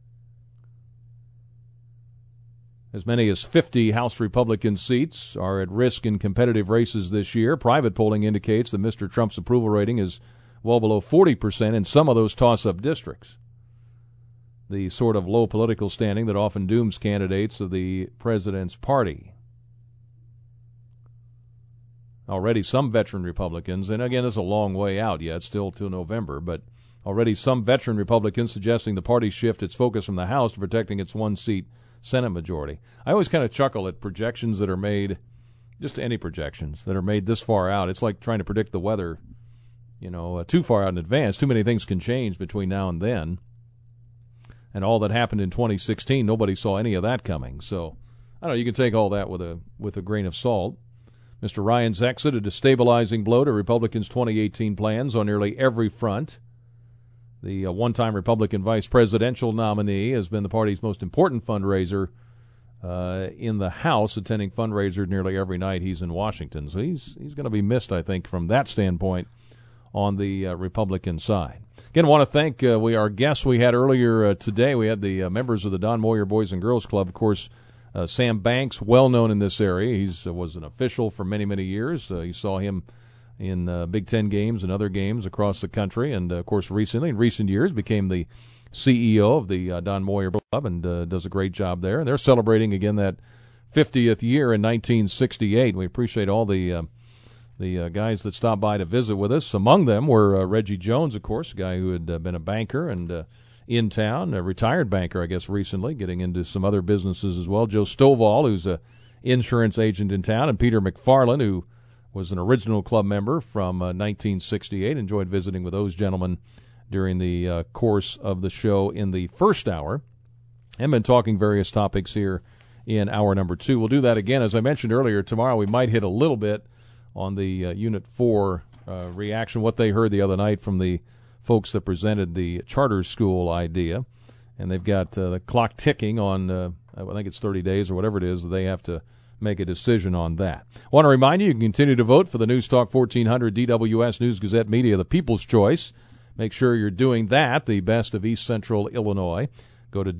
B: As many as 50 House Republican seats are at risk in competitive races this year. Private polling indicates that Mr. Trump's approval rating is well below 40% in some of those toss-up districts. The sort of low political standing that often dooms candidates of the president's party. Already some veteran Republicans, and again, it's a long way out yet, still till November, but already some veteran Republicans suggesting the party shift its focus from the House to protecting its one-seat Senate majority. I always kind of chuckle at projections that are made, just any projections that are made this far out. It's like trying to predict the weather, too far out in advance. Too many things can change between now and then. And all that happened in 2016, nobody saw any of that coming. So, I don't know, you can take all that with a grain of salt. Mr. Ryan's exit, a destabilizing blow to Republicans' 2018 plans on nearly every front. The one-time Republican vice presidential nominee has been the party's most important fundraiser in the House, attending fundraisers nearly every night he's in Washington. So he's going to be missed, I think, from that standpoint on the Republican side. Again, I want to thank our guests we had earlier today. We had the members of the Don Moyer Boys and Girls Club. Of course, Sam Banks, well known in this area. He was an official for many, many years. You saw him in Big Ten games and other games across the country, and of course in recent years became the CEO of the Don Moyer Club and does a great job there. And they're celebrating again that 50th year in 1968. We appreciate all the guys that stopped by to visit with us. Among them were Reggie Jones, of course, a guy who had been a banker and in town, a retired banker, I guess, recently, getting into some other businesses as well. Joe Stovall, who's an insurance agent in town, and Peter McFarland, who was an original club member from 1968. Enjoyed visiting with those gentlemen during the course of the show in the first hour, and been talking various topics here in hour number 2. We'll do that again. As I mentioned earlier, tomorrow we might hit a little bit on the Unit 4 reaction, what they heard the other night from the folks that presented the charter school idea. And they've got the clock ticking on, I think it's 30 days or whatever it is, that they have to make a decision on that. I want to remind you can continue to vote for the News Talk 1400 DWS News Gazette Media, the People's Choice. Make sure you're doing that, the best of East Central Illinois. Go to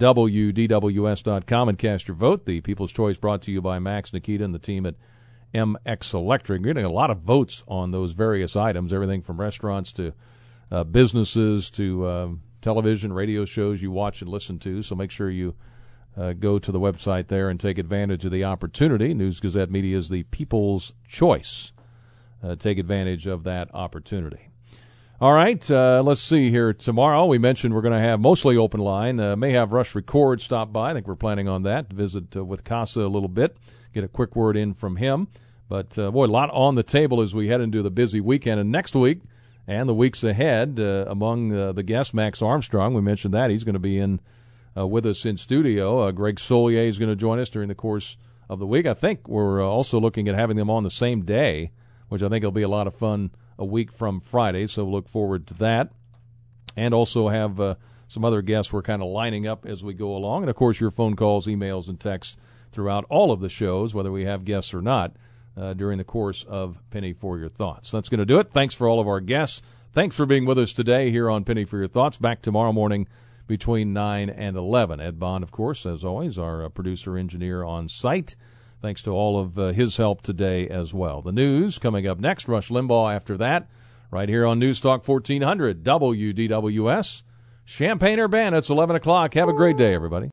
B: WDWS.com and cast your vote. The People's Choice brought to you by Max Nikita and the team at MX Electric. You're getting a lot of votes on those various items, everything from restaurants to businesses to television, radio shows you watch and listen to. So make sure you go to the website there and take advantage of the opportunity. News Gazette Media is the People's Choice. Take advantage of that opportunity. All right, let's see here. Tomorrow, we mentioned we're going to have mostly open line. May have Rush Record stop by. I think we're planning on that. Visit with Casa a little bit. Get a quick word in from him. But, a lot on the table as we head into the busy weekend. And next week and the weeks ahead, among the guests, Max Armstrong, we mentioned that. He's going to be in with us in studio. Greg Solier is going to join us during the course of the week. I think we're also looking at having them on the same day, which I think will be a lot of fun a week from Friday, so we'll look forward to that. And also have some other guests we're kind of lining up as we go along. And, of course, your phone calls, emails, and texts throughout all of the shows, whether we have guests or not, during the course of Penny for Your Thoughts. That's going to do it. Thanks for all of our guests. Thanks for being with us today here on Penny for Your Thoughts. Back tomorrow morning between 9 and 11. Ed Bond, of course, as always, our producer-engineer on site. Thanks to all of his help today as well. The news coming up next. Rush Limbaugh after that, right here on News Talk 1400 WDWS. Champaign-Urbana. It's 11 o'clock. Have a great day, everybody.